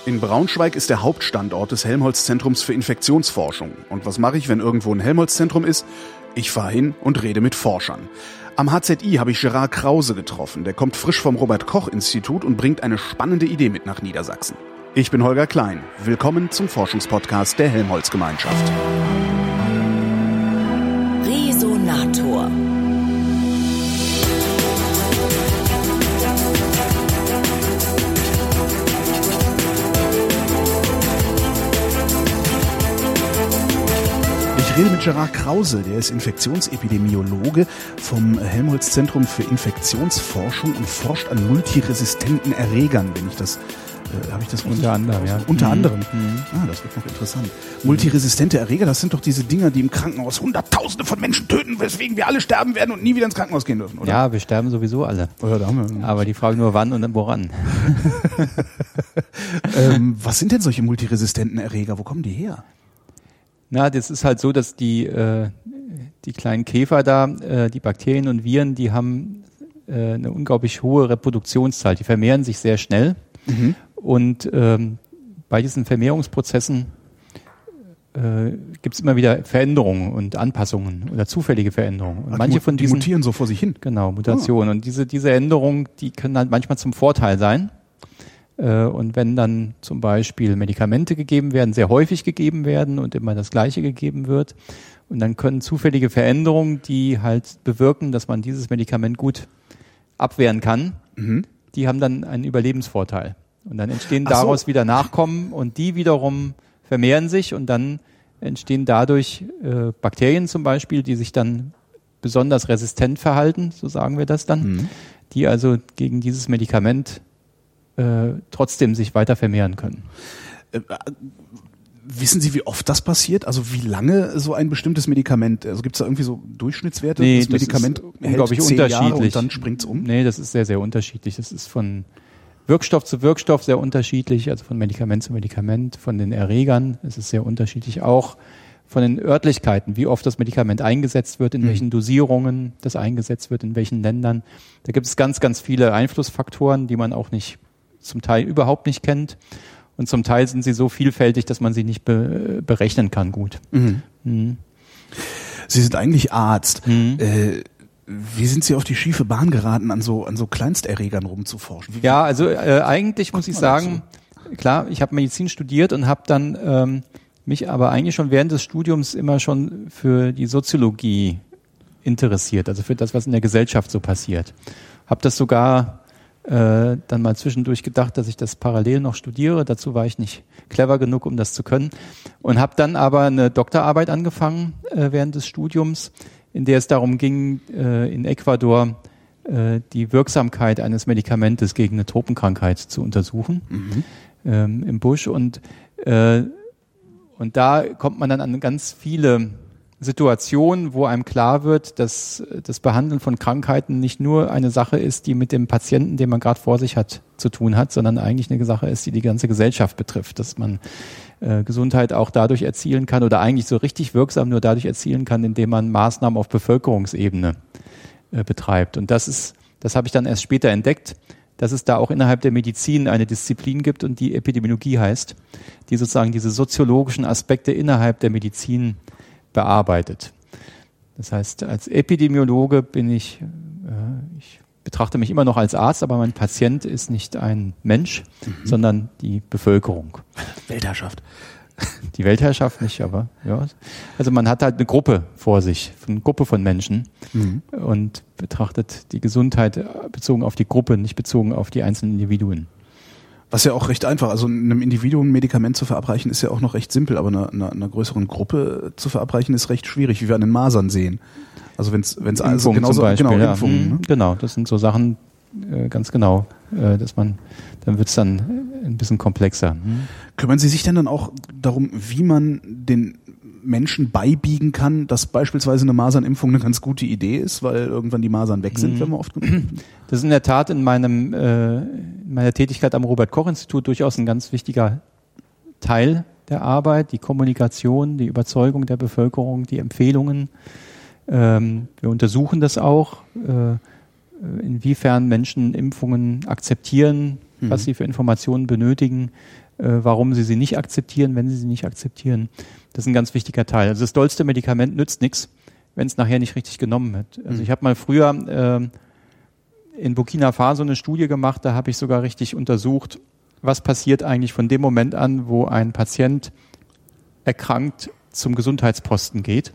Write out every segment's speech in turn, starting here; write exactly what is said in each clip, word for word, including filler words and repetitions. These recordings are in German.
In Braunschweig ist der Hauptstandort des Helmholtz-Zentrums für Infektionsforschung. Und was mache ich, wenn irgendwo ein Helmholtz-Zentrum ist? Ich fahre hin und rede mit Forschern. Am H Z I habe ich Gerard Krause getroffen. Der kommt frisch vom Robert-Koch-Institut und bringt eine spannende Idee mit nach Niedersachsen. Ich bin Holger Klein. Willkommen zum Forschungspodcast der Helmholtz-Gemeinschaft. Resonator. Ich rede mit Gerard Krause, der ist Infektionsepidemiologe vom Helmholtz-Zentrum für Infektionsforschung und forscht an multiresistenten Erregern, wenn ich das, äh, habe ich das unter anderem, ja. Unter mhm. anderem. Mhm. Ah, das wird noch interessant. Multiresistente Erreger, das sind doch diese Dinger, die im Krankenhaus Hunderttausende von Menschen töten, weswegen wir alle sterben werden und nie wieder ins Krankenhaus gehen dürfen, oder? Ja, wir sterben sowieso alle. Oh ja, da haben wir. Aber die Frage nur wann und woran. ähm, was sind denn solche multiresistenten Erreger? Wo kommen die her? Na, das ist halt so, dass die äh, die kleinen Käfer da, äh, die Bakterien und Viren, die haben äh, eine unglaublich hohe Reproduktionszahl. Die vermehren sich sehr schnell. Mhm. Und ähm, bei diesen Vermehrungsprozessen äh, gibt es immer wieder Veränderungen und Anpassungen oder zufällige Veränderungen. Und Ach, manche von diesen die mutieren so vor sich hin. Genau, Mutationen. Oh. Und diese diese Änderungen, die können halt manchmal zum Vorteil sein. Und wenn dann zum Beispiel Medikamente gegeben werden, sehr häufig gegeben werden und immer das Gleiche gegeben wird, und dann können zufällige Veränderungen, die halt bewirken, dass man dieses Medikament gut abwehren kann, mhm. die haben dann einen Überlebensvorteil. Und dann entstehen Ach daraus so. wieder Nachkommen und die wiederum vermehren sich und dann entstehen dadurch äh, Bakterien zum Beispiel, die sich dann besonders resistent verhalten, so sagen wir das dann, mhm. die also gegen dieses Medikament Äh, trotzdem sich weiter vermehren können. Äh, wissen Sie, wie oft das passiert? Also wie lange so ein bestimmtes Medikament, also gibt es da irgendwie so Durchschnittswerte? Nee, das, das Medikament ist unglaublich hält zehn unterschiedlich. Jahre und dann springt es um? Nee, das ist sehr, sehr unterschiedlich. Das ist von Wirkstoff zu Wirkstoff sehr unterschiedlich, also von Medikament zu Medikament, von den Erregern. Es ist sehr unterschiedlich auch von den Örtlichkeiten, wie oft das Medikament eingesetzt wird, in mhm. welchen Dosierungen das eingesetzt wird, in welchen Ländern. Da gibt es ganz, ganz viele Einflussfaktoren, die man auch nicht zum Teil überhaupt nicht kennt und zum Teil sind sie so vielfältig, dass man sie nicht be- berechnen kann gut. Mhm. Mhm. Sie sind eigentlich Arzt. Mhm. Äh, wie sind Sie auf die schiefe Bahn geraten, an so an so Kleinsterregern rumzuforschen? Wie, ja, also äh, eigentlich muss ich sagen, dazu? klar, ich habe Medizin studiert und habe dann ähm, mich aber eigentlich schon während des Studiums immer schon für die Soziologie interessiert, also für das, was in der Gesellschaft so passiert. Habe das sogar Äh, dann mal zwischendurch gedacht, dass ich das parallel noch studiere. Dazu war ich nicht clever genug, um das zu können. Und habe dann aber eine Doktorarbeit angefangen äh, während des Studiums, in der es darum ging, äh, in Ecuador äh, die Wirksamkeit eines Medikamentes gegen eine Tropenkrankheit zu untersuchen, mhm. ähm, im Busch. Und, äh, und da kommt man dann an ganz viele Situation, wo einem klar wird, dass das Behandeln von Krankheiten nicht nur eine Sache ist, die mit dem Patienten, den man gerade vor sich hat, zu tun hat, sondern eigentlich eine Sache ist, die die ganze Gesellschaft betrifft, dass man äh, Gesundheit auch dadurch erzielen kann oder eigentlich so richtig wirksam nur dadurch erzielen kann, indem man Maßnahmen auf Bevölkerungsebene äh, betreibt. Und das ist, das habe ich dann erst später entdeckt, dass es da auch innerhalb der Medizin eine Disziplin gibt und die Epidemiologie heißt, die sozusagen diese soziologischen Aspekte innerhalb der Medizin bearbeitet. Das heißt, als Epidemiologe bin ich, äh, ich betrachte mich immer noch als Arzt, aber mein Patient ist nicht ein Mensch, mhm. sondern die Bevölkerung. Weltherrschaft. Die Weltherrschaft nicht, aber ja. Also man hat halt eine Gruppe vor sich, eine Gruppe von Menschen mhm. und betrachtet die Gesundheit bezogen auf die Gruppe, nicht bezogen auf die einzelnen Individuen. Was ja auch recht einfach, also einem Individuum ein Medikament zu verabreichen, ist ja auch noch recht simpel, aber einer, einer, einer größeren Gruppe zu verabreichen ist recht schwierig, wie wir an den Masern sehen. Also wenn es wenn es also genauso Beispiel, genau ja. Impfungen, ne? Genau, das sind so Sachen äh, ganz genau, äh, dass man dann wird's dann ein bisschen komplexer. Hm? Kümmern Sie sich denn dann auch darum, wie man den Menschen beibiegen kann, dass beispielsweise eine Masernimpfung eine ganz gute Idee ist, weil irgendwann die Masern weg sind, mhm. wenn wir oft Das ist in der Tat in meinem äh, in meiner Tätigkeit am Robert-Koch-Institut durchaus ein ganz wichtiger Teil der Arbeit, die Kommunikation, die Überzeugung der Bevölkerung, die Empfehlungen. Ähm, wir untersuchen das auch, äh, inwiefern Menschen Impfungen akzeptieren, mhm. was sie für Informationen benötigen, äh, warum sie sie nicht akzeptieren, wenn sie sie nicht akzeptieren. Das ist ein ganz wichtiger Teil. Also das dollste Medikament nützt nichts, wenn es nachher nicht richtig genommen wird. Also mhm. ich habe mal früher äh, in Burkina Faso eine Studie gemacht, da habe ich sogar richtig untersucht, was passiert eigentlich von dem Moment an, wo ein Patient erkrankt zum Gesundheitsposten geht.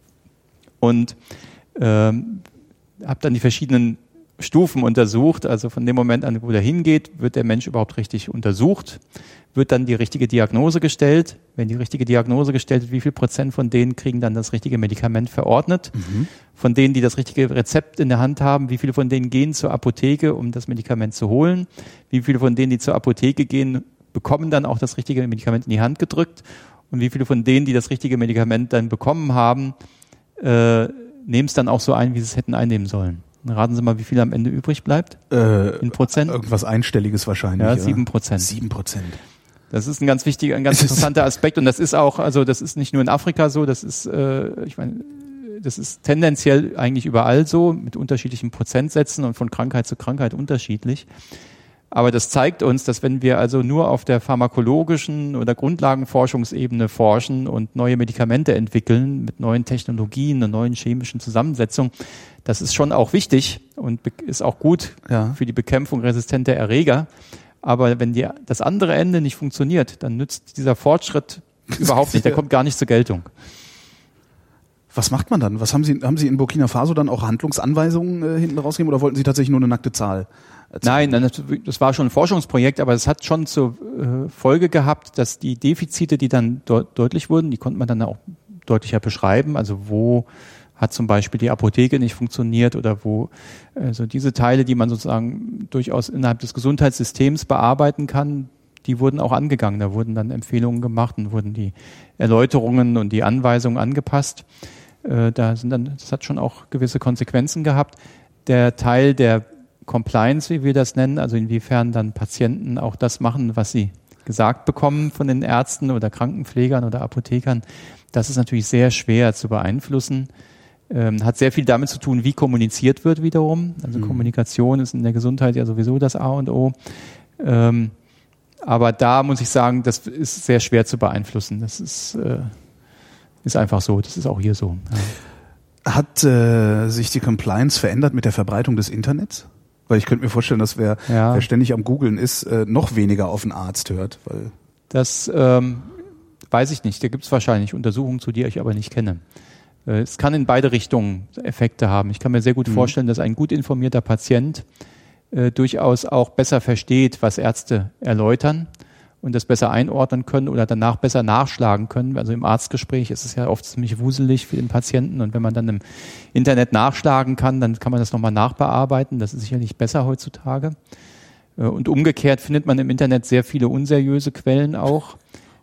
Und ähm, habe dann die verschiedenen Stufen untersucht. Also von dem Moment an, wo der hingeht, wird der Mensch überhaupt richtig untersucht, wird dann die richtige Diagnose gestellt. Wenn die richtige Diagnose gestellt wird, wie viel Prozent von denen kriegen dann das richtige Medikament verordnet? Mhm. Von denen, die das richtige Rezept in der Hand haben, wie viele von denen gehen zur Apotheke, um das Medikament zu holen? Wie viele von denen, die zur Apotheke gehen, bekommen dann auch das richtige Medikament in die Hand gedrückt? Und wie viele von denen, die das richtige Medikament dann bekommen haben, äh, nehmen es dann auch so ein, wie sie es hätten einnehmen sollen? Raten Sie mal, wie viel am Ende übrig bleibt? Äh, in Prozent? Irgendwas Einstelliges wahrscheinlich. Ja, sieben Prozent. Sieben Prozent. Das ist ein ganz wichtiger, ein ganz interessanter Aspekt. Und das ist auch, also das ist nicht nur in Afrika so, das ist, äh, ich meine, das ist tendenziell eigentlich überall so, mit unterschiedlichen Prozentsätzen und von Krankheit zu Krankheit unterschiedlich. Aber das zeigt uns, dass wenn wir also nur auf der pharmakologischen oder Grundlagenforschungsebene forschen und neue Medikamente entwickeln mit neuen Technologien und neuen chemischen Zusammensetzungen, das ist schon auch wichtig und ist auch gut ja. für die Bekämpfung resistenter Erreger. Aber wenn die, das andere Ende nicht funktioniert, dann nützt dieser Fortschritt überhaupt nicht. Der kommt gar nicht zur Geltung. Was macht man dann? Was haben Sie, haben Sie in Burkina Faso dann auch Handlungsanweisungen äh, hinten rausgegeben oder wollten Sie tatsächlich nur eine nackte Zahl erzählen? Nein, das war schon ein Forschungsprojekt, aber es hat schon zur äh, Folge gehabt, dass die Defizite, die dann de- deutlich wurden, die konnte man dann auch deutlicher beschreiben. Also wo hat zum Beispiel die Apotheke nicht funktioniert oder wo also diese Teile, die man sozusagen durchaus innerhalb des Gesundheitssystems bearbeiten kann, die wurden auch angegangen. Da wurden dann Empfehlungen gemacht und wurden die Erläuterungen und die Anweisungen angepasst. Äh, da sind dann, das hat schon auch gewisse Konsequenzen gehabt. Der Teil der Compliance, wie wir das nennen, also inwiefern dann Patienten auch das machen, was sie gesagt bekommen von den Ärzten oder Krankenpflegern oder Apothekern, das ist natürlich sehr schwer zu beeinflussen. Ähm, hat sehr viel damit zu tun, wie kommuniziert wird wiederum. Also mhm. Kommunikation ist in der Gesundheit ja sowieso das A und O. Ähm, aber da muss ich sagen, das ist sehr schwer zu beeinflussen. Das ist, äh, ist einfach so. Das ist auch hier so. Ja. Hat äh, sich die Compliance verändert mit der Verbreitung des Internets? Weil ich könnte mir vorstellen, dass wer, ja. wer ständig am Googlen ist, äh, noch weniger auf einen Arzt hört. Weil das ähm, weiß ich nicht. Da gibt es wahrscheinlich Untersuchungen zu, die ich aber nicht kenne. Äh, es kann in beide Richtungen Effekte haben. Ich kann mir sehr gut mhm. vorstellen, dass ein gut informierter Patient äh, durchaus auch besser versteht, was Ärzte erläutern und das besser einordnen können oder danach besser nachschlagen können. Also im Arztgespräch ist es ja oft ziemlich wuselig für den Patienten und wenn man dann im Internet nachschlagen kann, dann kann man das nochmal nachbearbeiten. Das ist sicherlich besser heutzutage. Und umgekehrt findet man im Internet sehr viele unseriöse Quellen auch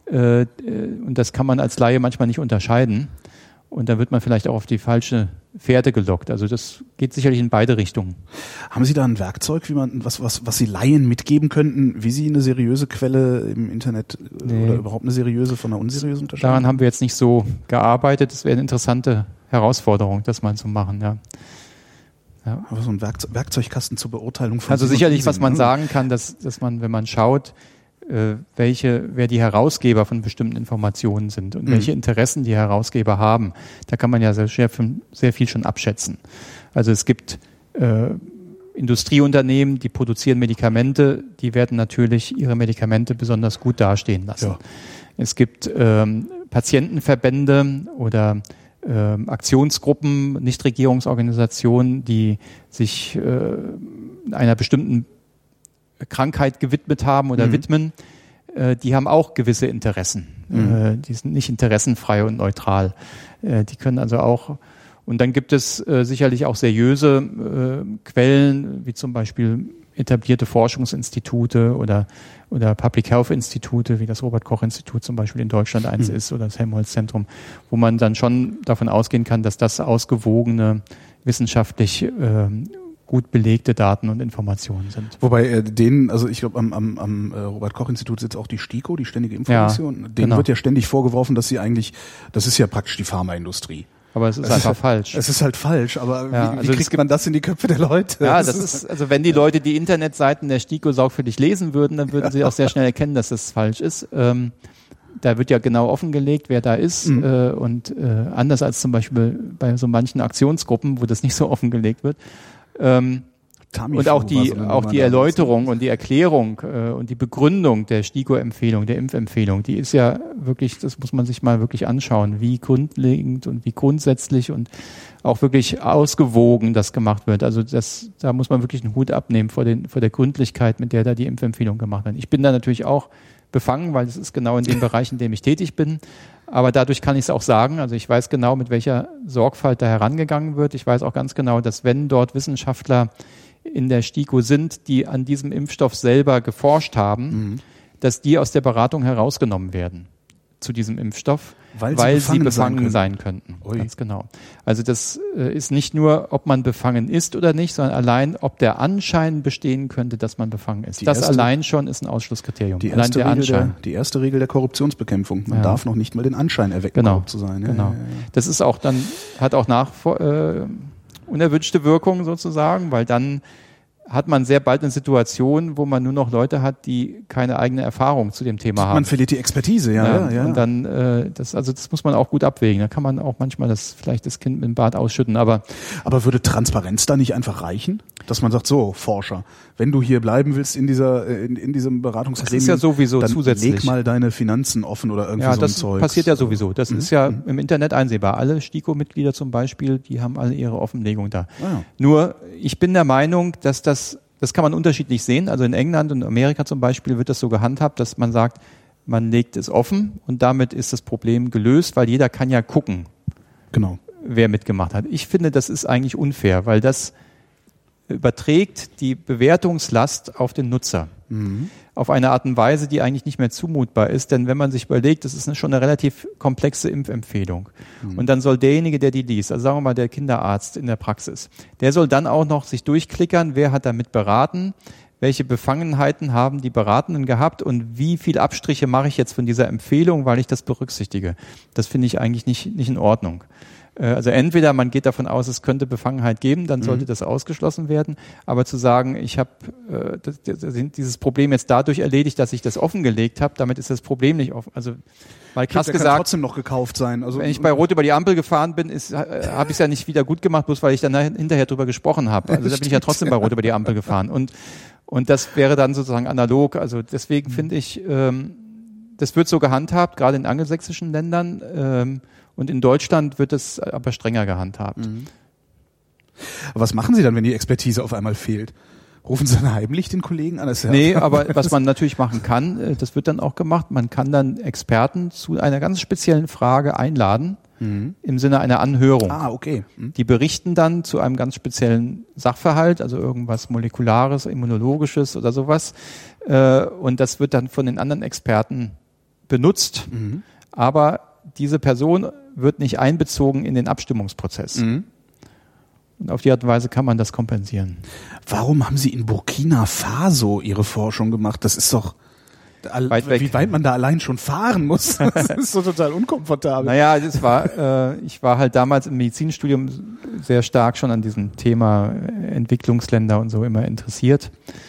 und das kann man als Laie manchmal nicht unterscheiden. Und dann wird man vielleicht auch auf die falsche Fährte gelockt. Also das geht sicherlich in beide Richtungen. Haben Sie da ein Werkzeug, wie man was was was Sie Laien mitgeben könnten, wie Sie eine seriöse Quelle im Internet nee. oder überhaupt eine seriöse von einer unseriösen unterscheiden? Daran haben wir jetzt nicht so gearbeitet. Das wäre eine interessante Herausforderung, das mal zu machen, ja. Ja. Aber so ein Werkzeug, Werkzeugkasten zur Beurteilung von Also sicherlich, was man sagen kann, dass dass man, wenn man schaut, welche, wer die Herausgeber von bestimmten Informationen sind und mhm. welche Interessen die Herausgeber haben. Da kann man ja sehr, sehr viel schon abschätzen. Also es gibt äh, Industrieunternehmen, die produzieren Medikamente, die werden natürlich ihre Medikamente besonders gut dastehen lassen. Ja. Es gibt ähm, Patientenverbände oder äh, Aktionsgruppen, Nichtregierungsorganisationen, die sich äh, einer bestimmten Krankheit gewidmet haben oder mhm. widmen, äh, die haben auch gewisse Interessen. Mhm. Äh, die sind nicht interessenfrei und neutral. Äh, die können also auch, und dann gibt es äh, sicherlich auch seriöse äh, Quellen, wie zum Beispiel etablierte Forschungsinstitute oder oder Public Health Institute, wie das Robert-Koch-Institut zum Beispiel in Deutschland eins mhm. ist oder das Helmholtz-Zentrum, wo man dann schon davon ausgehen kann, dass das ausgewogene, wissenschaftlich äh, gut belegte Daten und Informationen sind. Wobei äh, denen, also ich glaube, am, am, am äh, Robert-Koch-Institut sitzt auch die STIKO, die Ständige Information. Ja, denen genau. wird ja ständig vorgeworfen, dass sie eigentlich, das ist ja praktisch die Pharmaindustrie. Aber es ist es einfach ist, falsch. Es ist halt falsch, aber ja, wie, also wie kriegt man das in die Köpfe der Leute? Ja, das, das ist, also wenn die Leute die Internetseiten der STIKO sorgfältig lesen würden, dann würden sie auch sehr schnell erkennen, dass das falsch ist. Ähm, da wird ja genau offengelegt, wer da ist. Mhm. Äh, und äh, anders als zum Beispiel bei so manchen Aktionsgruppen, wo das nicht so offengelegt wird. Ähm, Und auch die, so auch die Erläuterung und die Erklärung äh, und die Begründung der STIKO-Empfehlung, der Impfempfehlung, die ist ja wirklich, das muss man sich mal wirklich anschauen, wie grundlegend und wie grundsätzlich und auch wirklich ausgewogen das gemacht wird. Also das, da muss man wirklich einen Hut abnehmen vor den, vor der Gründlichkeit, mit der da die Impfempfehlung gemacht wird. Ich bin da natürlich auch befangen, weil es ist genau in dem Bereich, in dem ich tätig bin. Aber dadurch kann ich es auch sagen. Also ich weiß genau, mit welcher Sorgfalt da herangegangen wird. Ich weiß auch ganz genau, dass wenn dort Wissenschaftler in der STIKO sind, die an diesem Impfstoff selber geforscht haben, mhm. dass die aus der Beratung herausgenommen werden zu diesem Impfstoff, weil, weil sie befangen, sie befangen sein, sein könnten. Ui. Ganz genau. Also das äh, ist nicht nur, ob man befangen ist oder nicht, sondern allein, ob der Anschein bestehen könnte, dass man befangen ist. Die das erste, allein schon ist ein Ausschlusskriterium. Die allein erste, der Regel Anschein. Der, die erste Regel der Korruptionsbekämpfung. Man ja. darf noch nicht mal den Anschein erwecken, genau. korrupt zu sein. Ja, genau. Ja, ja, ja. Das ist auch dann, hat auch nach, äh, unerwünschte Wirkung sozusagen, weil dann hat man sehr bald eine Situation, wo man nur noch Leute hat, die keine eigene Erfahrung zu dem Thema haben. Man verliert die Expertise, ja, ja, ja. Und dann, äh, das, also das muss man auch gut abwägen. Da kann man auch manchmal das vielleicht das Kind mit dem Bad ausschütten, aber. Aber würde Transparenz da nicht einfach reichen? Dass man sagt, so, Forscher, wenn du hier bleiben willst in dieser, in, in diesem Beratungsgremium, das ist ja sowieso dann zusätzlich. leg mal deine Finanzen offen oder irgendwie ja, so ein Zeug. Ja, das passiert ja sowieso. Das mhm. ist ja mhm. im Internet einsehbar. Alle STIKO-Mitglieder zum Beispiel, die haben alle ihre Offenlegung da. Ah, ja. Nur, ich bin der Meinung, dass das Das kann man unterschiedlich sehen. Also in England und Amerika zum Beispiel wird das so gehandhabt, dass man sagt, man legt es offen und damit ist das Problem gelöst, weil jeder kann ja gucken, genau, wer mitgemacht hat. Ich finde, das ist eigentlich unfair, weil das überträgt die Bewertungslast auf den Nutzer. Mhm. Auf eine Art und Weise, die eigentlich nicht mehr zumutbar ist. Denn wenn man sich überlegt, das ist eine, schon eine relativ komplexe Impfempfehlung. Mhm. Und dann soll derjenige, der die liest, also sagen wir mal der Kinderarzt in der Praxis, der soll dann auch noch sich durchklickern, wer hat damit beraten, welche Befangenheiten haben die Beratenden gehabt und wie viel Abstriche mache ich jetzt von dieser Empfehlung, weil ich das berücksichtige. Das finde ich eigentlich nicht, nicht in Ordnung. Also entweder man geht davon aus, es könnte Befangenheit geben, dann sollte mhm. das ausgeschlossen werden. Aber zu sagen, ich habe äh, dieses Problem jetzt dadurch erledigt, dass ich das offengelegt habe, damit ist das Problem nicht offen. Also mal krass der gesagt, kann trotzdem noch gekauft sein. Also wenn ich bei Rot über die Ampel gefahren bin, ist, äh, habe ich es ja nicht wieder gut gemacht, bloß weil ich dann hinterher drüber gesprochen habe. Also da bin ich ja trotzdem bei Rot über die Ampel gefahren. Und und das wäre dann sozusagen analog. Also deswegen mhm. finde ich, ähm, das wird so gehandhabt, gerade in angelsächsischen Ländern. Ähm, Und in Deutschland wird es aber strenger gehandhabt. Mhm. Aber was machen Sie dann, wenn die Expertise auf einmal fehlt? Rufen Sie dann heimlich den Kollegen an? Das nee, aber was man natürlich machen kann, das wird dann auch gemacht, man kann dann Experten zu einer ganz speziellen Frage einladen, mhm. im Sinne einer Anhörung. Ah, okay. Mhm. Die berichten dann zu einem ganz speziellen Sachverhalt, also irgendwas Molekulares, Immunologisches oder sowas. Und das wird dann von den anderen Experten benutzt. Mhm. Aber diese Person wird nicht einbezogen in den Abstimmungsprozess. Mhm. Und auf die Art und Weise kann man das kompensieren. Warum haben Sie in Burkina Faso Ihre Forschung gemacht? Das ist doch, weit weg. Wie weit man da allein schon fahren muss. Das ist so total unkomfortabel. Naja, das war, äh, ich war halt damals im Medizinstudium sehr stark schon an diesem Thema Entwicklungsländer und so immer interessiert.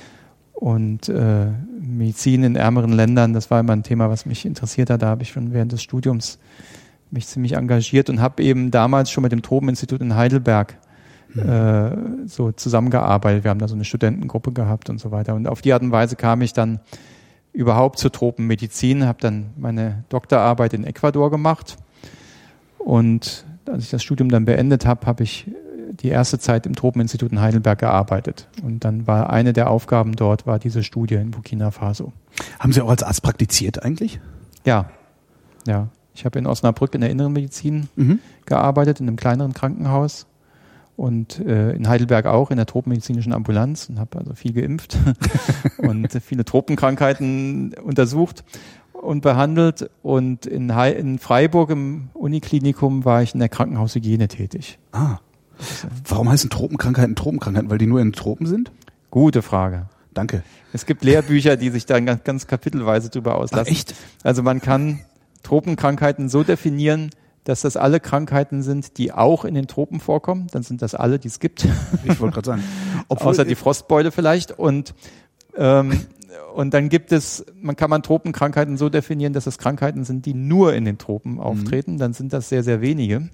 Und äh, Medizin in ärmeren Ländern, das war immer ein Thema, was mich interessiert hat. Da habe ich schon während des Studiums mich ziemlich engagiert und habe eben damals schon mit dem Tropeninstitut in Heidelberg mhm. äh, so zusammengearbeitet. Wir haben da so eine Studentengruppe gehabt und so weiter. Und auf die Art und Weise kam ich dann überhaupt zur Tropenmedizin, habe dann meine Doktorarbeit in Ecuador gemacht. Und als ich das Studium dann beendet habe, habe ich die erste Zeit im Tropeninstitut in Heidelberg gearbeitet. Und dann war eine der Aufgaben dort, war diese Studie in Burkina Faso. Haben Sie auch als Arzt praktiziert eigentlich? Ja, ja. Ich habe in Osnabrück in der Inneren Medizin mhm. gearbeitet, in einem kleineren Krankenhaus. Und äh, in Heidelberg auch in der tropenmedizinischen Ambulanz und habe also viel geimpft und viele Tropenkrankheiten untersucht und behandelt. Und in, He- in Freiburg im Uniklinikum war ich in der Krankenhaushygiene tätig. Ah. Warum heißen Tropenkrankheiten Tropenkrankheiten? Weil die nur in Tropen sind? Gute Frage. Danke. Es gibt Lehrbücher, die sich dann ganz, ganz kapitelweise drüber auslassen. Ach, echt? Also man kann Tropenkrankheiten so definieren, dass das alle Krankheiten sind, die auch in den Tropen vorkommen. Dann sind das alle, die es gibt. Ich wollte gerade sagen. Obwohl, außer die Frostbeule vielleicht. Und ähm, und dann gibt es, man kann man Tropenkrankheiten so definieren, dass es Krankheiten sind, die nur in den Tropen auftreten. Mhm. Dann sind das sehr, sehr wenige.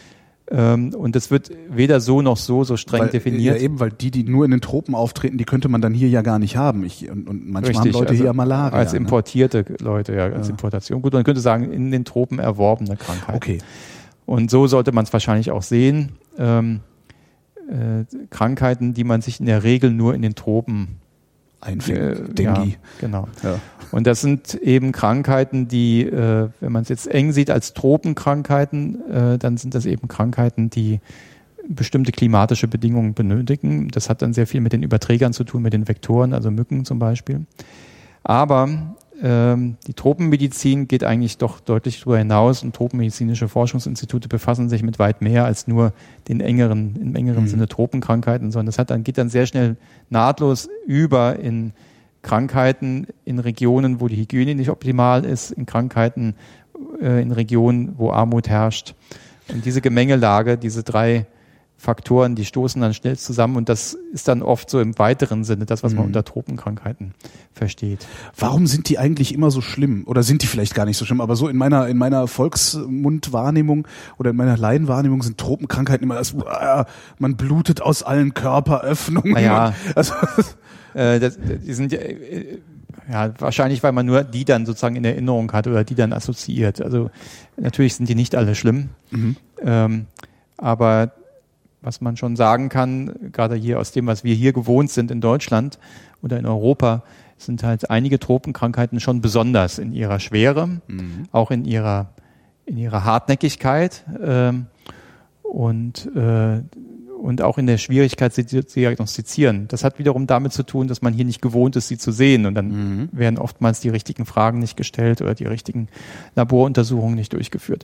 Ähm, und das wird weder so noch so so streng weil, definiert. Ja, eben, weil die, die nur in den Tropen auftreten, die könnte man dann hier ja gar nicht haben. Ich, und, und manchmal Richtig, haben Leute also hier Malaria. Als importierte ne? Leute, ja, als ja. Importation. Gut, man könnte sagen, in den Tropen erworbene Krankheiten. Okay. Und so sollte man es wahrscheinlich auch sehen. Ähm, äh, Krankheiten, die man sich in der Regel nur in den Tropen einfängt. Äh, Dengue. Ja, genau. Ja. Und das sind eben Krankheiten, die, äh, wenn man es jetzt eng sieht als Tropenkrankheiten, äh, dann sind das eben Krankheiten, die bestimmte klimatische Bedingungen benötigen. Das hat dann sehr viel mit den Überträgern zu tun, mit den Vektoren, also Mücken zum Beispiel. Aber ähm, die Tropenmedizin geht eigentlich doch deutlich darüber hinaus und tropenmedizinische Forschungsinstitute befassen sich mit weit mehr als nur den engeren, im engeren mhm. Sinne Tropenkrankheiten, sondern das hat dann, geht dann sehr schnell nahtlos über in Krankheiten in Regionen, wo die Hygiene nicht optimal ist, in Krankheiten äh, in Regionen, wo Armut herrscht. Und diese Gemengelage, diese drei Faktoren, die stoßen dann schnell zusammen und das ist dann oft so im weiteren Sinne das, was man mhm. unter Tropenkrankheiten versteht. Warum sind die eigentlich immer so schlimm? Oder sind die vielleicht gar nicht so schlimm? Aber so in meiner in meiner Volksmundwahrnehmung oder in meiner Laienwahrnehmung sind Tropenkrankheiten immer das, äh, man blutet aus allen Körperöffnungen. Naja, und, also, äh, das, die sind äh, ja wahrscheinlich, weil man nur die dann sozusagen in Erinnerung hat oder die dann assoziiert. Also natürlich sind die nicht alle schlimm, mhm. ähm, aber was man schon sagen kann, gerade hier aus dem, was wir hier gewohnt sind in Deutschland oder in Europa, sind halt einige Tropenkrankheiten schon besonders in ihrer Schwere, mhm. auch in ihrer in ihrer Hartnäckigkeit ähm, und äh, und auch in der Schwierigkeit, sie zu diagnostizieren. Das hat wiederum damit zu tun, dass man hier nicht gewohnt ist, sie zu sehen und dann mhm. werden oftmals die richtigen Fragen nicht gestellt oder die richtigen Laboruntersuchungen nicht durchgeführt.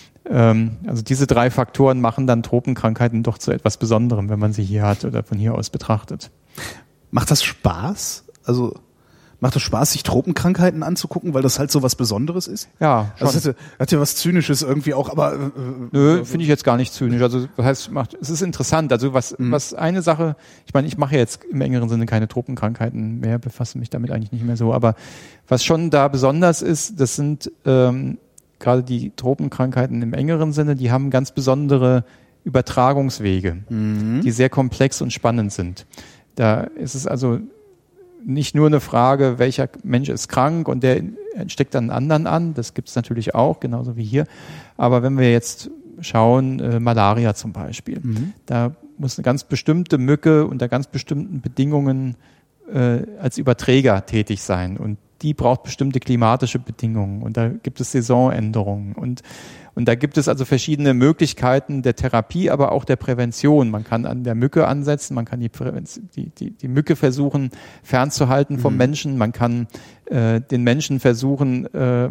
Also diese drei Faktoren machen dann Tropenkrankheiten doch zu etwas Besonderem, wenn man sie hier hat oder von hier aus betrachtet. Macht das Spaß? Also macht das Spaß, sich Tropenkrankheiten anzugucken, weil das halt so was Besonderes ist? Ja, schon. Also das hat, hat ja was Zynisches irgendwie auch, aber... Äh, Nö, finde ich jetzt gar nicht zynisch. Also das heißt, macht, es ist interessant. Also was, mhm. was eine Sache, ich meine, ich mache jetzt im engeren Sinne keine Tropenkrankheiten mehr, befasse mich damit eigentlich nicht mehr so, aber was schon da besonders ist, das sind... Ähm, gerade die Tropenkrankheiten im engeren Sinne, die haben ganz besondere Übertragungswege, mhm. die sehr komplex und spannend sind. Da ist es also nicht nur eine Frage, welcher Mensch ist krank und der steckt dann einen anderen an, das gibt es natürlich auch, genauso wie hier. Aber wenn wir jetzt schauen, äh, Malaria zum Beispiel, mhm. da muss eine ganz bestimmte Mücke unter ganz bestimmten Bedingungen äh, als Überträger tätig sein und die braucht bestimmte klimatische Bedingungen und da gibt es Saisonänderungen und und da gibt es also verschiedene Möglichkeiten der Therapie, aber auch der Prävention. Man kann an der Mücke ansetzen, man kann die die die, die Mücke versuchen fernzuhalten vom mhm. Menschen, man kann äh, den Menschen versuchen äh, äh,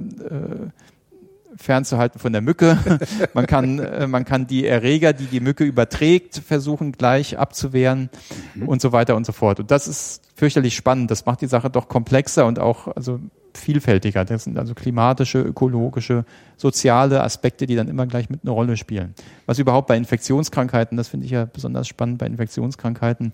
fernzuhalten von der Mücke. Man kann, äh, man kann die Erreger, die die Mücke überträgt, versuchen gleich abzuwehren mhm. und so weiter und so fort. Und das ist fürchterlich spannend. Das macht die Sache doch komplexer und auch also vielfältiger. Das sind also klimatische, ökologische, soziale Aspekte, die dann immer gleich mit eine Rolle spielen. Was überhaupt bei Infektionskrankheiten, das finde ich ja besonders spannend bei Infektionskrankheiten,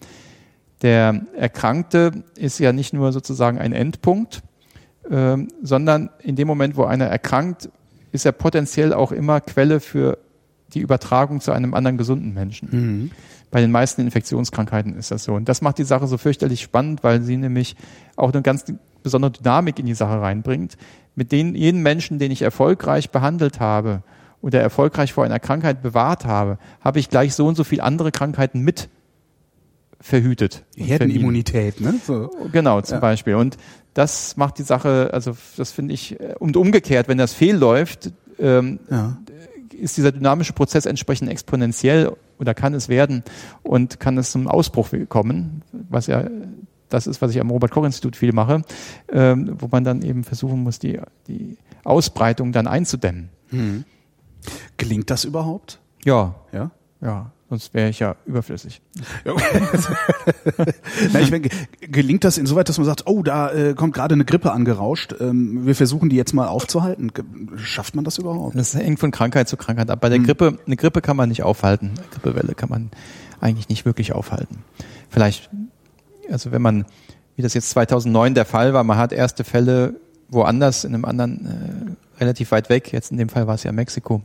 der Erkrankte ist ja nicht nur sozusagen ein Endpunkt, äh, sondern in dem Moment, wo einer erkrankt, ist er potenziell auch immer Quelle für die Übertragung zu einem anderen gesunden Menschen. Mhm. Bei den meisten Infektionskrankheiten ist das so. Und das macht die Sache so fürchterlich spannend, weil sie nämlich auch eine ganz besondere Dynamik in die Sache reinbringt. Mit den, jeden Menschen, den ich erfolgreich behandelt habe oder erfolgreich vor einer Krankheit bewahrt habe, habe ich gleich so und so viele andere Krankheiten mit verhütet. Herdenimmunität, ne? So. Genau, zum ja. Beispiel. Und das macht die Sache, also das finde ich, und umgekehrt, wenn das fehlläuft, ähm, ja. ist dieser dynamische Prozess entsprechend exponentiell oder kann es werden und kann es zum Ausbruch kommen, was ja das ist, was ich am Robert-Koch-Institut viel mache, ähm, wo man dann eben versuchen muss, die, die Ausbreitung dann einzudämmen. Hm. Gelingt das überhaupt? Ja. Ja? Ja, sonst wäre ich ja überflüssig. Na, ich meine, gelingt das insoweit, dass man sagt, oh, da äh, kommt gerade eine Grippe angerauscht, ähm, wir versuchen die jetzt mal aufzuhalten. Schafft man das überhaupt? Das hängt von Krankheit zu Krankheit ab. Bei der hm. Grippe, eine Grippe kann man nicht aufhalten. Eine Grippewelle kann man eigentlich nicht wirklich aufhalten. Vielleicht, also wenn man, wie das jetzt zweitausendneun der Fall war, man hat erste Fälle woanders, in einem anderen, äh, relativ weit weg, jetzt in dem Fall war es ja Mexiko,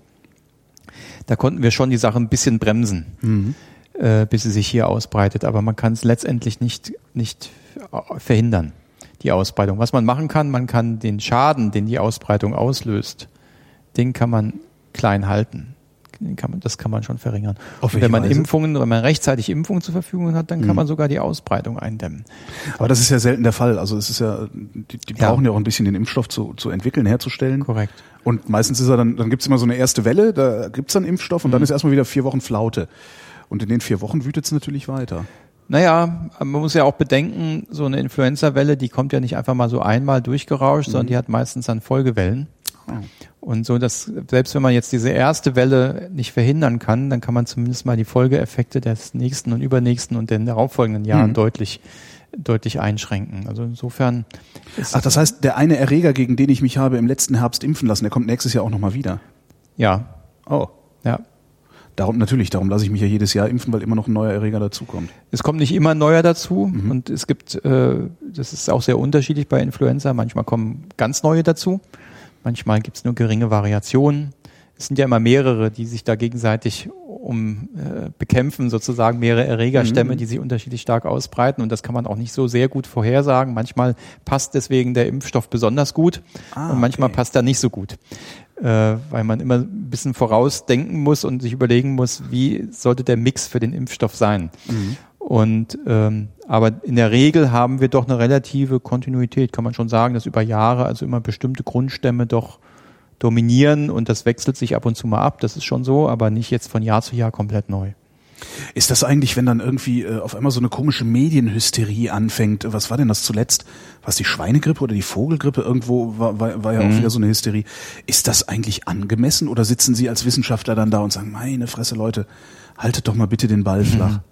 da konnten wir schon die Sache ein bisschen bremsen, mhm. äh, bis sie sich hier ausbreitet. Aber man kann es letztendlich nicht, nicht verhindern, die Ausbreitung. Was man machen kann, man kann den Schaden, den die Ausbreitung auslöst, den kann man klein halten. Den kann man, das kann man schon verringern. Und wenn man Weise? Impfungen, wenn man rechtzeitig Impfungen zur Verfügung hat, dann kann mhm. man sogar die Ausbreitung eindämmen. Aber das ist ja selten der Fall. Also es ist ja, die, die ja. brauchen ja auch ein bisschen den Impfstoff zu, zu entwickeln, herzustellen. Korrekt. Und meistens ist er dann, dann gibt's immer so eine erste Welle, da gibt's dann Impfstoff und mhm. dann ist erstmal wieder vier Wochen Flaute. Und in den vier Wochen wütet's natürlich weiter. Naja, man muss ja auch bedenken, so eine Influenza-Welle, die kommt ja nicht einfach mal so einmal durchgerauscht, mhm. sondern die hat meistens dann Folgewellen. Oh. Und so, dass selbst wenn man jetzt diese erste Welle nicht verhindern kann, dann kann man zumindest mal die Folgeeffekte des nächsten und übernächsten und den darauffolgenden Jahren mhm. deutlich deutlich einschränken. Also insofern ist Ach, das heißt, der eine Erreger, gegen den ich mich habe im letzten Herbst impfen lassen, der kommt nächstes Jahr auch nochmal wieder? Ja. Oh. Ja. Darum natürlich, darum lasse ich mich ja jedes Jahr impfen, weil immer noch ein neuer Erreger dazukommt. Es kommt nicht immer ein neuer dazu mhm. und es gibt, äh, das ist auch sehr unterschiedlich bei Influenza, manchmal kommen ganz neue dazu. Manchmal gibt es nur geringe Variationen. Es sind ja immer mehrere, die sich da gegenseitig um äh, bekämpfen, sozusagen mehrere Erregerstämme, mhm. die sich unterschiedlich stark ausbreiten. Und das kann man auch nicht so sehr gut vorhersagen. Manchmal passt deswegen der Impfstoff besonders gut ah, und manchmal okay. passt er nicht so gut. Äh, weil man immer ein bisschen vorausdenken muss und sich überlegen muss, wie sollte der Mix für den Impfstoff sein. Mhm. Und ähm, aber in der Regel haben wir doch eine relative Kontinuität, kann man schon sagen, dass über Jahre also immer bestimmte Grundstämme doch dominieren und das wechselt sich ab und zu mal ab, das ist schon so, aber nicht jetzt von Jahr zu Jahr komplett neu. Ist das eigentlich, wenn dann irgendwie äh, auf einmal so eine komische Medienhysterie anfängt, was war denn das zuletzt? War es die Schweinegrippe oder die Vogelgrippe? Irgendwo war, war, war ja mhm. auch wieder so eine Hysterie. Ist das eigentlich angemessen oder sitzen Sie als Wissenschaftler dann da und sagen, meine Fresse Leute, haltet doch mal bitte den Ball flach? Mhm.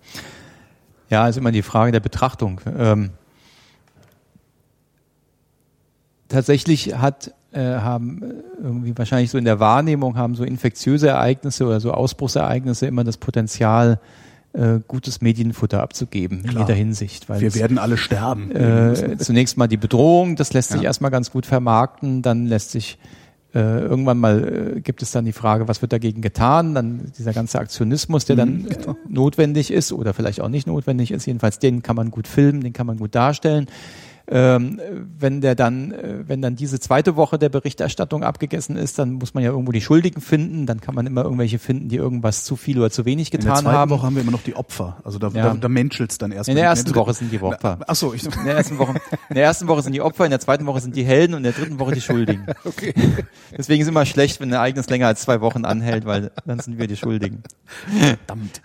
Ja, ist immer die Frage der Betrachtung. Ähm, tatsächlich hat, äh, haben irgendwie wahrscheinlich so in der Wahrnehmung haben so infektiöse Ereignisse oder so Ausbruchsereignisse immer das Potenzial, äh, gutes Medienfutter abzugeben. Klar. In jeder Hinsicht. Weil wir es, werden alle sterben. Äh, zunächst mal die Bedrohung, das lässt sich ja. erstmal ganz gut vermarkten, dann lässt sich Äh, irgendwann mal äh, gibt es dann die Frage, was wird dagegen getan? Dann dieser ganze Aktionismus, der dann äh, notwendig ist oder vielleicht auch nicht notwendig ist. Jedenfalls den kann man gut filmen, den kann man gut darstellen. Ähm, wenn der dann, äh, wenn dann diese zweite Woche der Berichterstattung abgegessen ist, dann muss man ja irgendwo die Schuldigen finden. Dann kann man immer irgendwelche finden, die irgendwas zu viel oder zu wenig getan haben. In der zweiten haben. Woche haben wir immer noch die Opfer. Also da, ja. da, da menschelt's dann erst. In der ersten Woche sind die Opfer. Ach so, ich in der ersten Woche. In der ersten Woche sind die Opfer, in der zweiten Woche sind die Helden und in der dritten Woche die Schuldigen. Okay. Deswegen ist immer schlecht, wenn ein Ereignis länger als zwei Wochen anhält, weil dann sind wir die Schuldigen. Verdammt.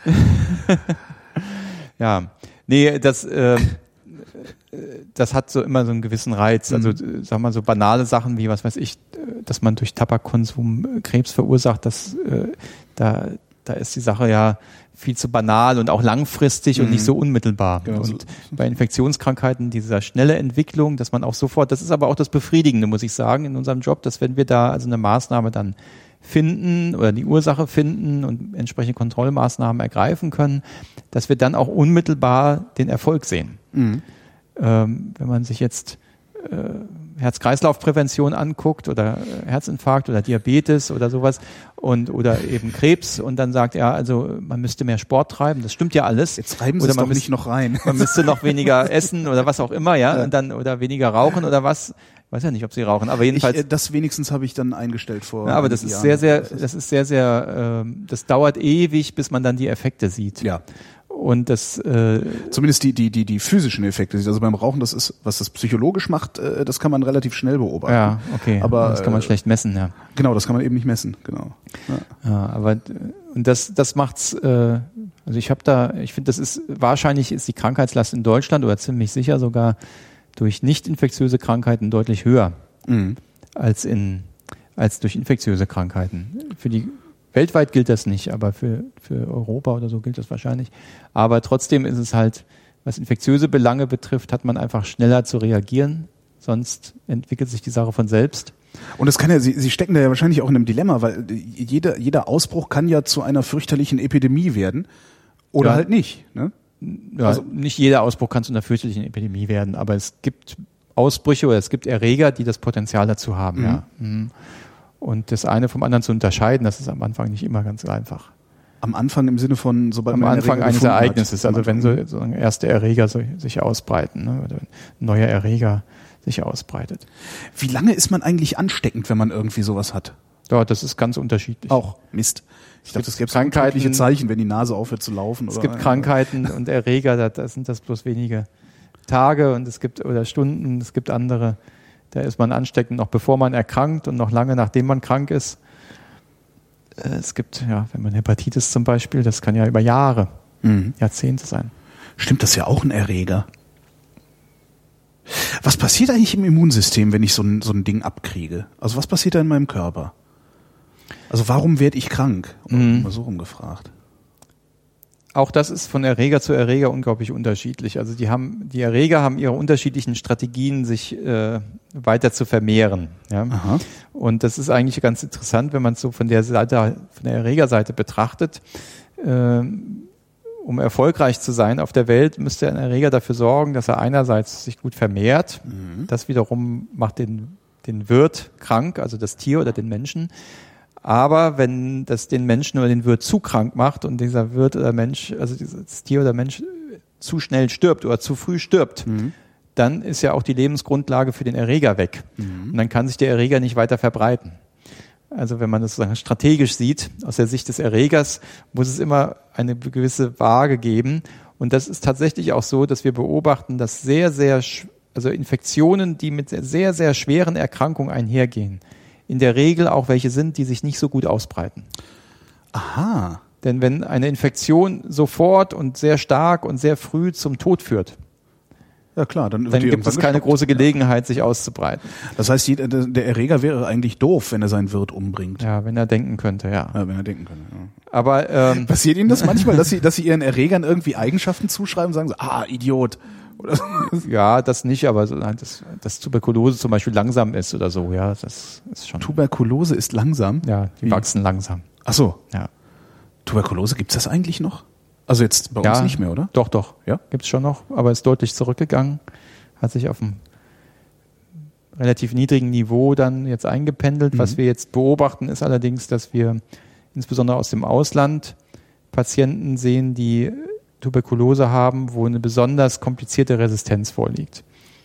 Ja, nee, das. Äh, das hat so immer so einen gewissen Reiz. Also, mhm. sag mal, so banale Sachen wie, was weiß ich, dass man durch Tabakkonsum Krebs verursacht, das, äh, da, da ist die Sache ja viel zu banal und auch langfristig mhm. und nicht so unmittelbar. Genau, und so. Bei Infektionskrankheiten dieser schnelle Entwicklung, dass man auch sofort, das ist aber auch das Befriedigende, muss ich sagen, in unserem Job, dass wenn wir da also eine Maßnahme dann finden oder die Ursache finden und entsprechende Kontrollmaßnahmen ergreifen können, dass wir dann auch unmittelbar den Erfolg sehen. Mhm. Ähm, wenn man sich jetzt äh, Herz-Kreislauf-Prävention anguckt oder äh, Herzinfarkt oder Diabetes oder sowas und oder eben Krebs und dann sagt er, also man müsste mehr Sport treiben, das stimmt ja alles. Jetzt treiben Sie es doch müsste, nicht noch rein. Man müsste noch weniger essen oder was auch immer, ja, ja. Und dann oder weniger rauchen oder was. Ich weiß ja nicht, ob Sie rauchen, aber jedenfalls. Ich, das wenigstens habe ich dann eingestellt vor. Ja, aber das ist Jahren. sehr, sehr, das ist sehr, sehr, äh, das dauert ewig, bis man dann die Effekte sieht. Ja. Und das äh, zumindest die die die die physischen Effekte, also beim Rauchen, das ist, was das psychologisch macht, äh, das kann man relativ schnell beobachten. Ja, okay. Aber das kann man äh, schlecht messen, ja. Genau, das kann man eben nicht messen, genau. Ja, ja aber und das das macht's. Äh, also ich habe da, ich finde, das ist wahrscheinlich ist die Krankheitslast in Deutschland oder ziemlich sicher sogar durch nicht infektiöse Krankheiten deutlich höher mhm. als in als durch infektiöse Krankheiten. Für die weltweit gilt das nicht, aber für, für Europa oder so gilt das wahrscheinlich. Aber trotzdem ist es halt, was infektiöse Belange betrifft, hat man einfach schneller zu reagieren, sonst entwickelt sich die Sache von selbst. Und es kann ja, Sie, Sie stecken da ja wahrscheinlich auch in einem Dilemma, weil jeder, jeder Ausbruch kann ja zu einer fürchterlichen Epidemie werden oder ja. halt nicht. Ne? Ja, Also, nicht jeder Ausbruch kann zu einer fürchterlichen Epidemie werden, aber es gibt Ausbrüche oder es gibt Erreger, die das Potenzial dazu haben. Mhm. Ja. Und das eine vom anderen zu unterscheiden, das ist am Anfang nicht immer ganz einfach. Am Anfang im Sinne von, sobald Am man einen Anfang Erreger eines gefunden hat. Ereignisses, also wenn so, so erste Erreger so, sich ausbreiten, ne, oder ein neuer Erreger sich ausbreitet. Wie lange ist man eigentlich ansteckend, wenn man irgendwie sowas hat? Ja, das ist ganz unterschiedlich. Auch Mist. Ich dachte, es gäbe so Krankheiten- unglückliche Zeichen, wenn die Nase aufhört zu laufen. Es oder, gibt Krankheiten und Erreger, da, da sind das bloß wenige Tage und es gibt oder Stunden, es gibt andere, da ist man ansteckend noch bevor man erkrankt und noch lange nachdem man krank ist. Äh, Es gibt, ja, wenn man Hepatitis zum Beispiel, das kann ja über Jahre, Mhm. Jahrzehnte sein. Stimmt, das ist ja auch ein Erreger. Was passiert eigentlich im Immunsystem, wenn ich so ein, so ein Ding abkriege? Also was passiert da in meinem Körper? Also warum werde ich krank? Mhm. Mal so rumgefragt. Auch das ist von Erreger zu Erreger unglaublich unterschiedlich. Also die haben, die Erreger haben ihre unterschiedlichen Strategien, sich äh, weiter zu vermehren. Ja? Aha. Und das ist eigentlich ganz interessant, wenn man es so von der Seite, von der Erregerseite betrachtet. Ähm, um erfolgreich zu sein auf der Welt, müsste ein Erreger dafür sorgen, dass er einerseits sich gut vermehrt. Mhm. Das wiederum macht den, den Wirt krank, also das Tier oder den Menschen. Aber wenn das den Menschen oder den Wirt zu krank macht und dieser Wirt oder Mensch, also dieses Tier oder Mensch zu schnell stirbt oder zu früh stirbt, Mhm. dann ist ja auch die Lebensgrundlage für den Erreger weg. Mhm. Und dann kann sich der Erreger nicht weiter verbreiten. Also wenn man das sozusagen strategisch sieht, aus der Sicht des Erregers, muss es immer eine gewisse Waage geben. Und das ist tatsächlich auch so, dass wir beobachten, dass sehr, sehr, sch- also Infektionen, die mit sehr, sehr schweren Erkrankungen einhergehen, in der Regel auch welche sind, die sich nicht so gut ausbreiten. Aha. Denn wenn eine Infektion sofort und sehr stark und sehr früh zum Tod führt, Ja klar, dann, wird dann die gibt es irgendwann keine gestoppt. große Gelegenheit, sich auszubreiten. Das heißt, jeder- der der Erreger wäre eigentlich doof, wenn er seinen Wirt umbringt. Ja, wenn er denken könnte, ja. Ja, wenn er denken könnte. Ja. Aber ähm, Passiert Ihnen das manchmal, dass Sie, dass Sie Ihren Erregern irgendwie Eigenschaften zuschreiben und sagen so, ah, Idiot. Oder so? ja, das nicht, aber so, dass, dass Tuberkulose zum Beispiel langsam ist oder so, ja, das ist schon. Tuberkulose ist langsam. Ja, die Wie? wachsen langsam. Ach so. Ja. Tuberkulose, gibt's das eigentlich noch? Also jetzt bei uns ja, nicht mehr, oder? Doch, doch. Ja? Gibt's schon noch, aber ist deutlich zurückgegangen, hat sich auf einem relativ niedrigen Niveau dann jetzt eingependelt. Mhm. Was wir jetzt beobachten, ist allerdings, dass wir insbesondere aus dem Ausland Patienten sehen, die Tuberkulose haben, wo eine besonders komplizierte Resistenz vorliegt,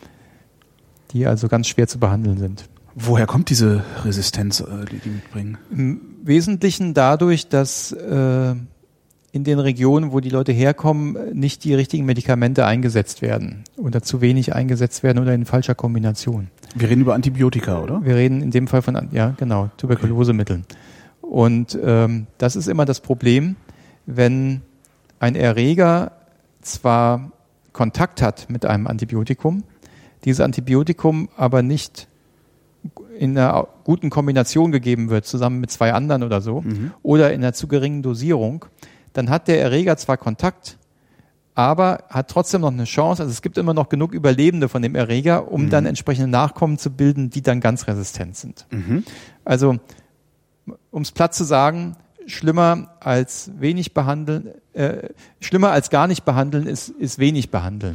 die also ganz schwer zu behandeln sind. Woher kommt diese Resistenz, äh, die die mitbringen? Im Wesentlichen dadurch, dass äh, in den Regionen, wo die Leute herkommen, nicht die richtigen Medikamente eingesetzt werden oder zu wenig eingesetzt werden oder in falscher Kombination. Wir reden über Antibiotika, oder? Wir reden in dem Fall von, ja genau, Tuberkulosemitteln. Und ähm, das ist immer das Problem, wenn ein Erreger zwar Kontakt hat mit einem Antibiotikum, dieses Antibiotikum aber nicht in einer guten Kombination gegeben wird, zusammen mit zwei anderen oder so, Mhm. oder in einer zu geringen Dosierung, dann hat der Erreger zwar Kontakt, aber hat trotzdem noch eine Chance, also es gibt immer noch genug Überlebende von dem Erreger, um Mhm. dann entsprechende Nachkommen zu bilden, die dann ganz resistent sind. Mhm. Also, um es platt zu sagen, schlimmer als wenig behandeln, äh, schlimmer als gar nicht behandeln ist, ist wenig behandeln.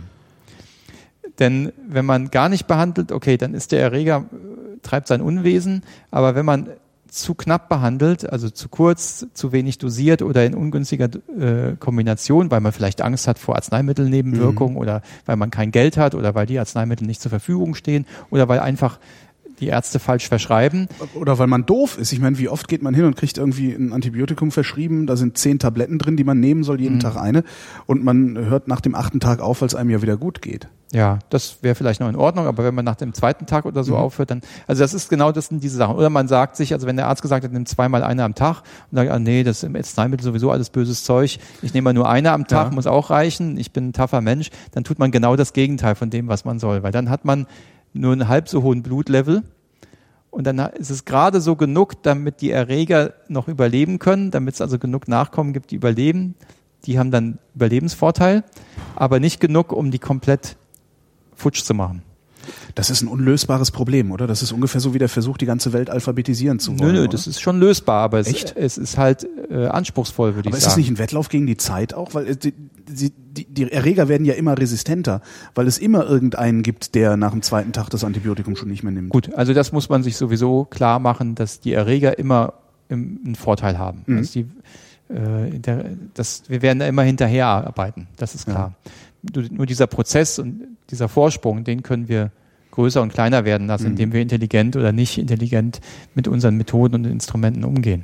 Denn wenn man gar nicht behandelt, okay, dann ist der Erreger, äh, treibt sein Unwesen, aber wenn man zu knapp behandelt, also zu kurz, zu wenig dosiert oder in ungünstiger äh, Kombination, weil man vielleicht Angst hat vor Arzneimittelnebenwirkungen Mhm. oder weil man kein Geld hat oder weil die Arzneimittel nicht zur Verfügung stehen oder weil einfach die Ärzte falsch verschreiben. Oder weil man doof ist. Ich meine, wie oft geht man hin und kriegt irgendwie ein Antibiotikum verschrieben, da sind zehn Tabletten drin, die man nehmen soll, jeden Mhm. Tag eine, und man hört nach dem achten Tag auf, weil es einem ja wieder gut geht. Ja, das wäre vielleicht noch in Ordnung, aber wenn man nach dem zweiten Tag oder so Mhm. aufhört, dann, also das ist genau, das sind diese Sachen. Oder man sagt sich, also wenn der Arzt gesagt hat, nimm zweimal eine am Tag und sagt, ah nee, das ist im Arzneimittel sowieso alles böses Zeug, ich nehme mal nur eine am Tag, Ja. muss auch reichen, ich bin ein tougher Mensch, dann tut man genau das Gegenteil von dem, was man soll, weil dann hat man nur einen halb so hohen Blutlevel Und dann ist es gerade so genug, damit die Erreger noch überleben können, damit es also genug Nachkommen gibt, die überleben. Die haben dann Überlebensvorteil, aber nicht genug, um die komplett futsch zu machen. Das ist ein unlösbares Problem, oder? Das ist ungefähr so wie der Versuch, die ganze Welt alphabetisieren zu wollen. Nö, nö, oder? das ist schon lösbar, aber es, Echt? es ist halt äh, anspruchsvoll, würde ich aber sagen. ist das nicht ein Wettlauf gegen die Zeit auch? Weil die, die, die, die Erreger werden ja immer resistenter, weil es immer irgendeinen gibt, der nach dem zweiten Tag das Antibiotikum schon nicht mehr nimmt. Gut, also das muss man sich sowieso klar machen, dass die Erreger immer im, einen Vorteil haben. Mhm. Also die, äh, der, das, wir werden da immer hinterher arbeiten, das ist klar. Ja. Nur dieser Prozess und dieser Vorsprung, den können wir größer und kleiner werden lassen, mhm. indem wir intelligent oder nicht intelligent mit unseren Methoden und Instrumenten umgehen.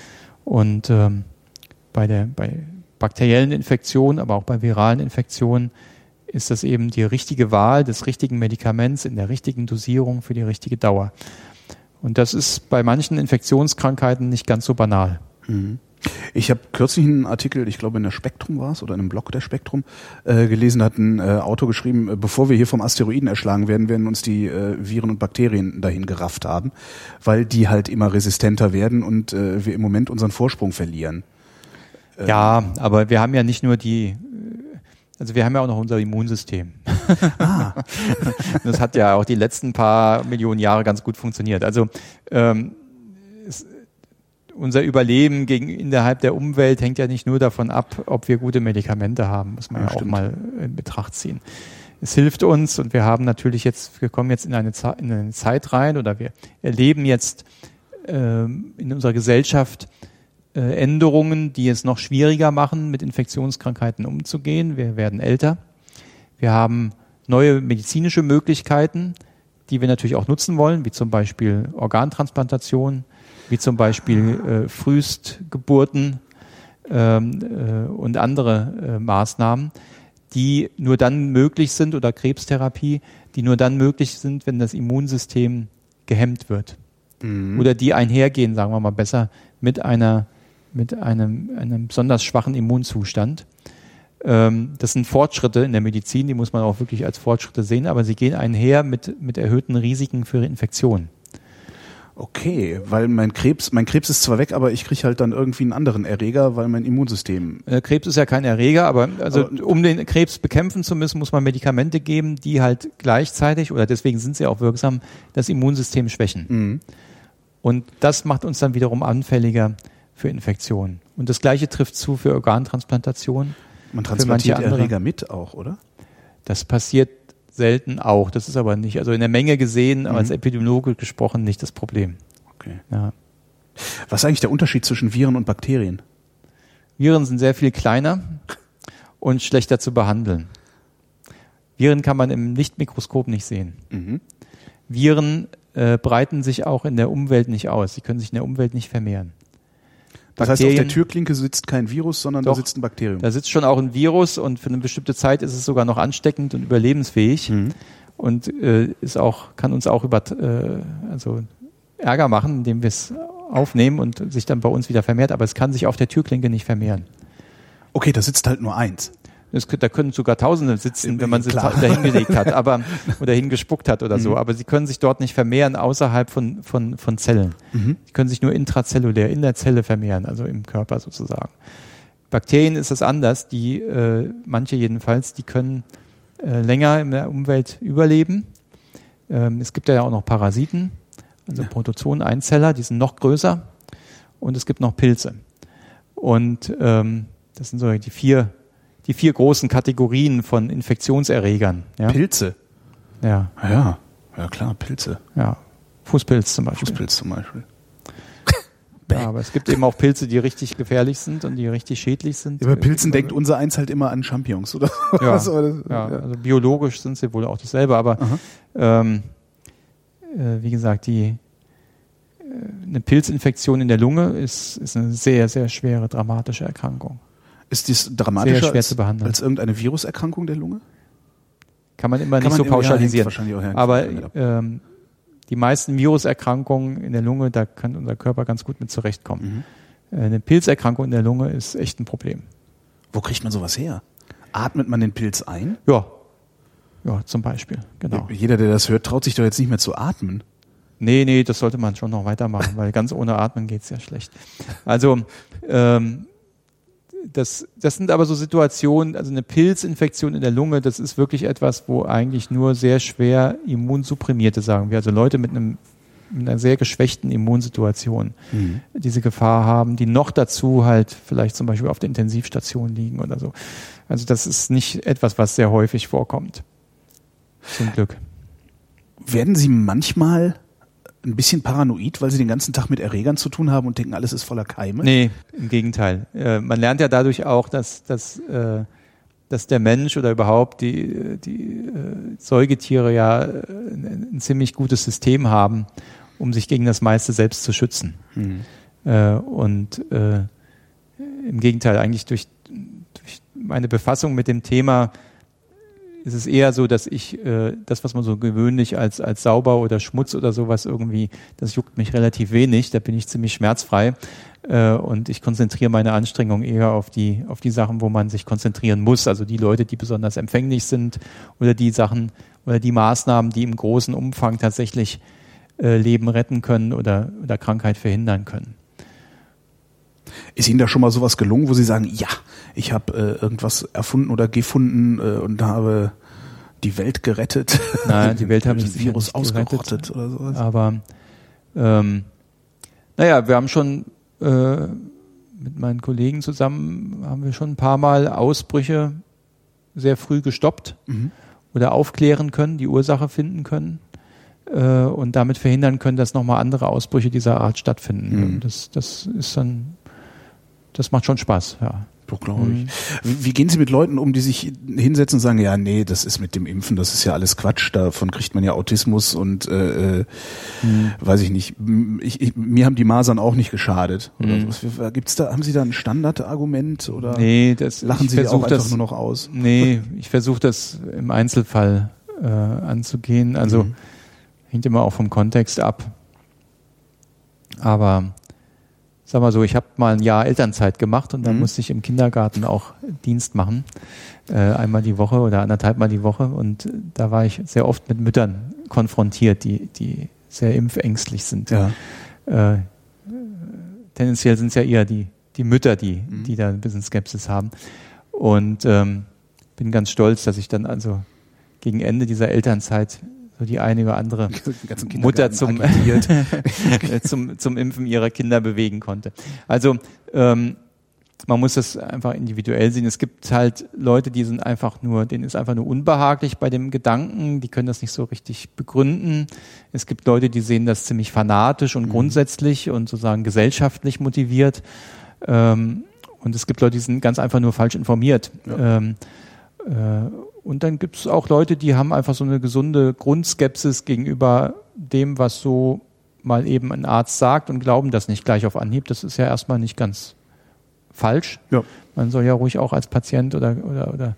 Und ähm, bei der bei bakteriellen Infektionen, aber auch bei viralen Infektionen ist das eben die richtige Wahl des richtigen Medikaments in der richtigen Dosierung für die richtige Dauer. Und das ist bei manchen Infektionskrankheiten nicht ganz so banal. Mhm. Ich habe kürzlich einen Artikel, ich glaube in der Spektrum war es, oder in einem Blog der Spektrum, äh, gelesen, hat ein äh, Autor geschrieben, äh, bevor wir hier vom Asteroiden erschlagen werden, werden uns die äh, Viren und Bakterien dahin gerafft haben, weil die halt immer resistenter werden und äh, wir im Moment unseren Vorsprung verlieren. Äh, ja, aber wir haben ja nicht nur die, also wir haben ja auch noch unser Immunsystem. Ah. Das hat ja auch die letzten paar Millionen Jahre ganz gut funktioniert. Also ähm, es, unser Überleben gegen, innerhalb der Umwelt hängt ja nicht nur davon ab, ob wir gute Medikamente haben, muss man ja, ja auch mal in Betracht ziehen. Es hilft uns und wir haben natürlich jetzt, wir kommen jetzt in eine, Ze- in eine Zeit rein oder wir erleben jetzt ähm, in unserer Gesellschaft äh, Änderungen, die es noch schwieriger machen, mit Infektionskrankheiten umzugehen. Wir werden älter. Wir haben neue medizinische Möglichkeiten, die wir natürlich auch nutzen wollen, wie zum Beispiel Organtransplantation, wie zum Beispiel äh, Frühstgeburten ähm, äh, und andere äh, Maßnahmen, die nur dann möglich sind, oder Krebstherapie, die nur dann möglich sind, wenn das Immunsystem gehemmt wird. Mhm. Oder die einhergehen, sagen wir mal besser, mit einer mit einem, einem besonders schwachen Immunzustand. Ähm, das sind Fortschritte in der Medizin, die muss man auch wirklich als Fortschritte sehen, aber sie gehen einher mit, mit erhöhten Risiken für Infektionen. Okay, weil mein Krebs, mein Krebs ist zwar weg, aber ich kriege halt dann irgendwie einen anderen Erreger, weil mein Immunsystem... Äh, Krebs ist ja kein Erreger, aber also aber, um den Krebs bekämpfen zu müssen, muss man Medikamente geben, die halt gleichzeitig, oder deswegen sind sie auch wirksam, das Immunsystem schwächen. Mhm. Und das macht uns dann wiederum anfälliger für Infektionen. Und das Gleiche trifft zu für Organtransplantation. Man transplantiert Erreger mit auch, oder? Das passiert selten auch. Das ist aber nicht, also in der Menge gesehen, mhm. als Epidemiologe gesprochen, nicht das Problem. Okay. Ja. Was ist eigentlich der Unterschied zwischen Viren und Bakterien? Viren sind sehr viel kleiner und schlechter zu behandeln. Viren kann man im Lichtmikroskop nicht sehen. Mhm. Viren äh, breiten sich auch in der Umwelt nicht aus. Sie können sich in der Umwelt nicht vermehren. Das Bakterien, heißt, auf der Türklinke sitzt kein Virus, sondern doch, da sitzt ein Bakterium. Da sitzt schon auch ein Virus und für eine bestimmte Zeit ist es sogar noch ansteckend und überlebensfähig mhm. und äh, ist auch, kann uns auch über, äh, also Ärger machen, indem wir es aufnehmen und sich dann bei uns wieder vermehrt, aber es kann sich auf der Türklinke nicht vermehren. Okay, da sitzt halt nur eins. Es, da können sogar Tausende sitzen, wenn man sie dahingelegt hat, aber oder hingespuckt hat oder mhm. so. Aber sie können sich dort nicht vermehren außerhalb von von von Zellen. Mhm. Sie können sich nur intrazellulär in der Zelle vermehren, also im Körper sozusagen. Bakterien ist das anders. Die äh, manche jedenfalls, die können äh, länger in der Umwelt überleben. Ähm, es gibt ja auch noch Parasiten, also ja. Protozoen-Einzeller, die sind noch größer. Und es gibt noch Pilze. Und ähm, das sind so die vier Die vier großen Kategorien von Infektionserregern. Ja? Pilze? Ja. Ja, ja klar, Pilze. Ja, Fußpilz zum Beispiel. Fußpilz zum Beispiel. Ja, aber es gibt eben auch Pilze, die richtig gefährlich sind und die richtig schädlich sind. Ja, bei Pilzen denkt unser eins halt immer an Champignons, oder? Ja, Was, oder? ja, also biologisch sind sie wohl auch dasselbe, aber ähm, äh, wie gesagt, die äh, eine Pilzinfektion in der Lunge ist, ist eine sehr, sehr schwere, dramatische Erkrankung. Ist dies dramatischer als, als irgendeine Viruserkrankung der Lunge? Kann man immer Kann nicht man so pauschalisieren. Ja, aber ähm, die meisten Viruserkrankungen in der Lunge, da kann unser Körper ganz gut mit zurechtkommen. Mhm. Eine Pilzerkrankung in der Lunge ist echt ein Problem. Wo kriegt man sowas her? Atmet man den Pilz ein? Ja, ja, zum Beispiel, genau. Jeder, der das hört, traut sich doch jetzt nicht mehr zu atmen. Nee, nee, das sollte man schon noch weitermachen, weil ganz ohne Atmen geht's ja schlecht. Also ähm, das, das sind aber so Situationen, also eine Pilzinfektion in der Lunge, das ist wirklich etwas, wo eigentlich nur sehr schwer Immunsupprimierte, sagen wir, also Leute mit einem mit einer sehr geschwächten Immunsituation mhm. diese Gefahr haben, die noch dazu halt vielleicht zum Beispiel auf der Intensivstation liegen oder so. Also das ist nicht etwas, was sehr häufig vorkommt. Zum Glück. Werden Sie manchmal ein bisschen paranoid, weil Sie den ganzen Tag mit Erregern zu tun haben und denken, alles ist voller Keime? Nee, im Gegenteil. Äh, man lernt ja dadurch auch, dass, dass, äh, dass der Mensch oder überhaupt die, die äh, Säugetiere ja äh, ein, ein ziemlich gutes System haben, um sich gegen das meiste selbst zu schützen. Mhm. Äh, und äh, im Gegenteil, eigentlich durch, durch meine Befassung mit dem Thema ist es eher so, dass ich äh, das, was man so gewöhnlich als als sauber oder Schmutz oder sowas irgendwie, das juckt mich relativ wenig, da bin ich ziemlich schmerzfrei äh, und ich konzentriere meine Anstrengungen eher auf die auf die Sachen, wo man sich konzentrieren muss, also die Leute, die besonders empfänglich sind oder die Sachen oder die Maßnahmen, die im großen Umfang tatsächlich äh, Leben retten können oder oder Krankheit verhindern können. Ist Ihnen da schon mal sowas gelungen, wo Sie sagen, ja, ich habe äh, irgendwas erfunden oder gefunden äh, und habe die Welt gerettet? Nein, die Welt habe ich das Virus ausgerottet gerettet, oder sowas. Aber ähm, naja, wir haben schon äh, mit meinen Kollegen zusammen haben wir schon ein paar Mal Ausbrüche sehr früh gestoppt mhm. oder aufklären können, die Ursache finden können äh, und damit verhindern können, dass nochmal andere Ausbrüche dieser Art stattfinden. Mhm. Das, das ist dann Das macht schon Spaß, ja. Doch, glaube ich. Mhm. Wie, wie gehen Sie mit Leuten um, die sich hinsetzen und sagen, ja, nee, das ist mit dem Impfen, das ist ja alles Quatsch, davon kriegt man ja Autismus und äh, mhm. weiß ich nicht. Ich, ich, mir haben die Masern auch nicht geschadet. Oder mhm. so. Gibt's da, haben Sie da ein Standardargument oder nee, das, lachen Sie die auch einfach das, nur noch aus? Nee, ich versuche das im Einzelfall äh, anzugehen. Also mhm. hängt immer auch vom Kontext ab. Aber sag mal so, ich habe mal ein Jahr Elternzeit gemacht und dann mhm. musste ich im Kindergarten auch Dienst machen, äh, einmal die Woche oder anderthalb Mal die Woche und äh, da war ich sehr oft mit Müttern konfrontiert, die die sehr impfängstlich sind. Ja. Äh, tendenziell sind es ja eher die die Mütter, die mhm. die da ein bisschen Skepsis haben und ähm, bin ganz stolz, dass ich dann also gegen Ende dieser Elternzeit so die eine oder andere Mutter zum, zum, zum Impfen ihrer Kinder bewegen konnte. Also ähm, man muss das einfach individuell sehen. Es gibt halt Leute, die sind einfach nur, denen ist einfach nur unbehaglich bei dem Gedanken, die können das nicht so richtig begründen. Es gibt Leute, die sehen das ziemlich fanatisch und mhm. grundsätzlich und sozusagen gesellschaftlich motiviert. Ähm, und es gibt Leute, die sind ganz einfach nur falsch informiert. Ja. Ähm, äh, Und dann gibt es auch Leute, die haben einfach so eine gesunde Grundskepsis gegenüber dem, was so mal eben ein Arzt sagt und glauben das nicht gleich auf Anhieb. Das ist ja erstmal nicht ganz falsch. Ja. Man soll ja ruhig auch als Patient oder, oder, oder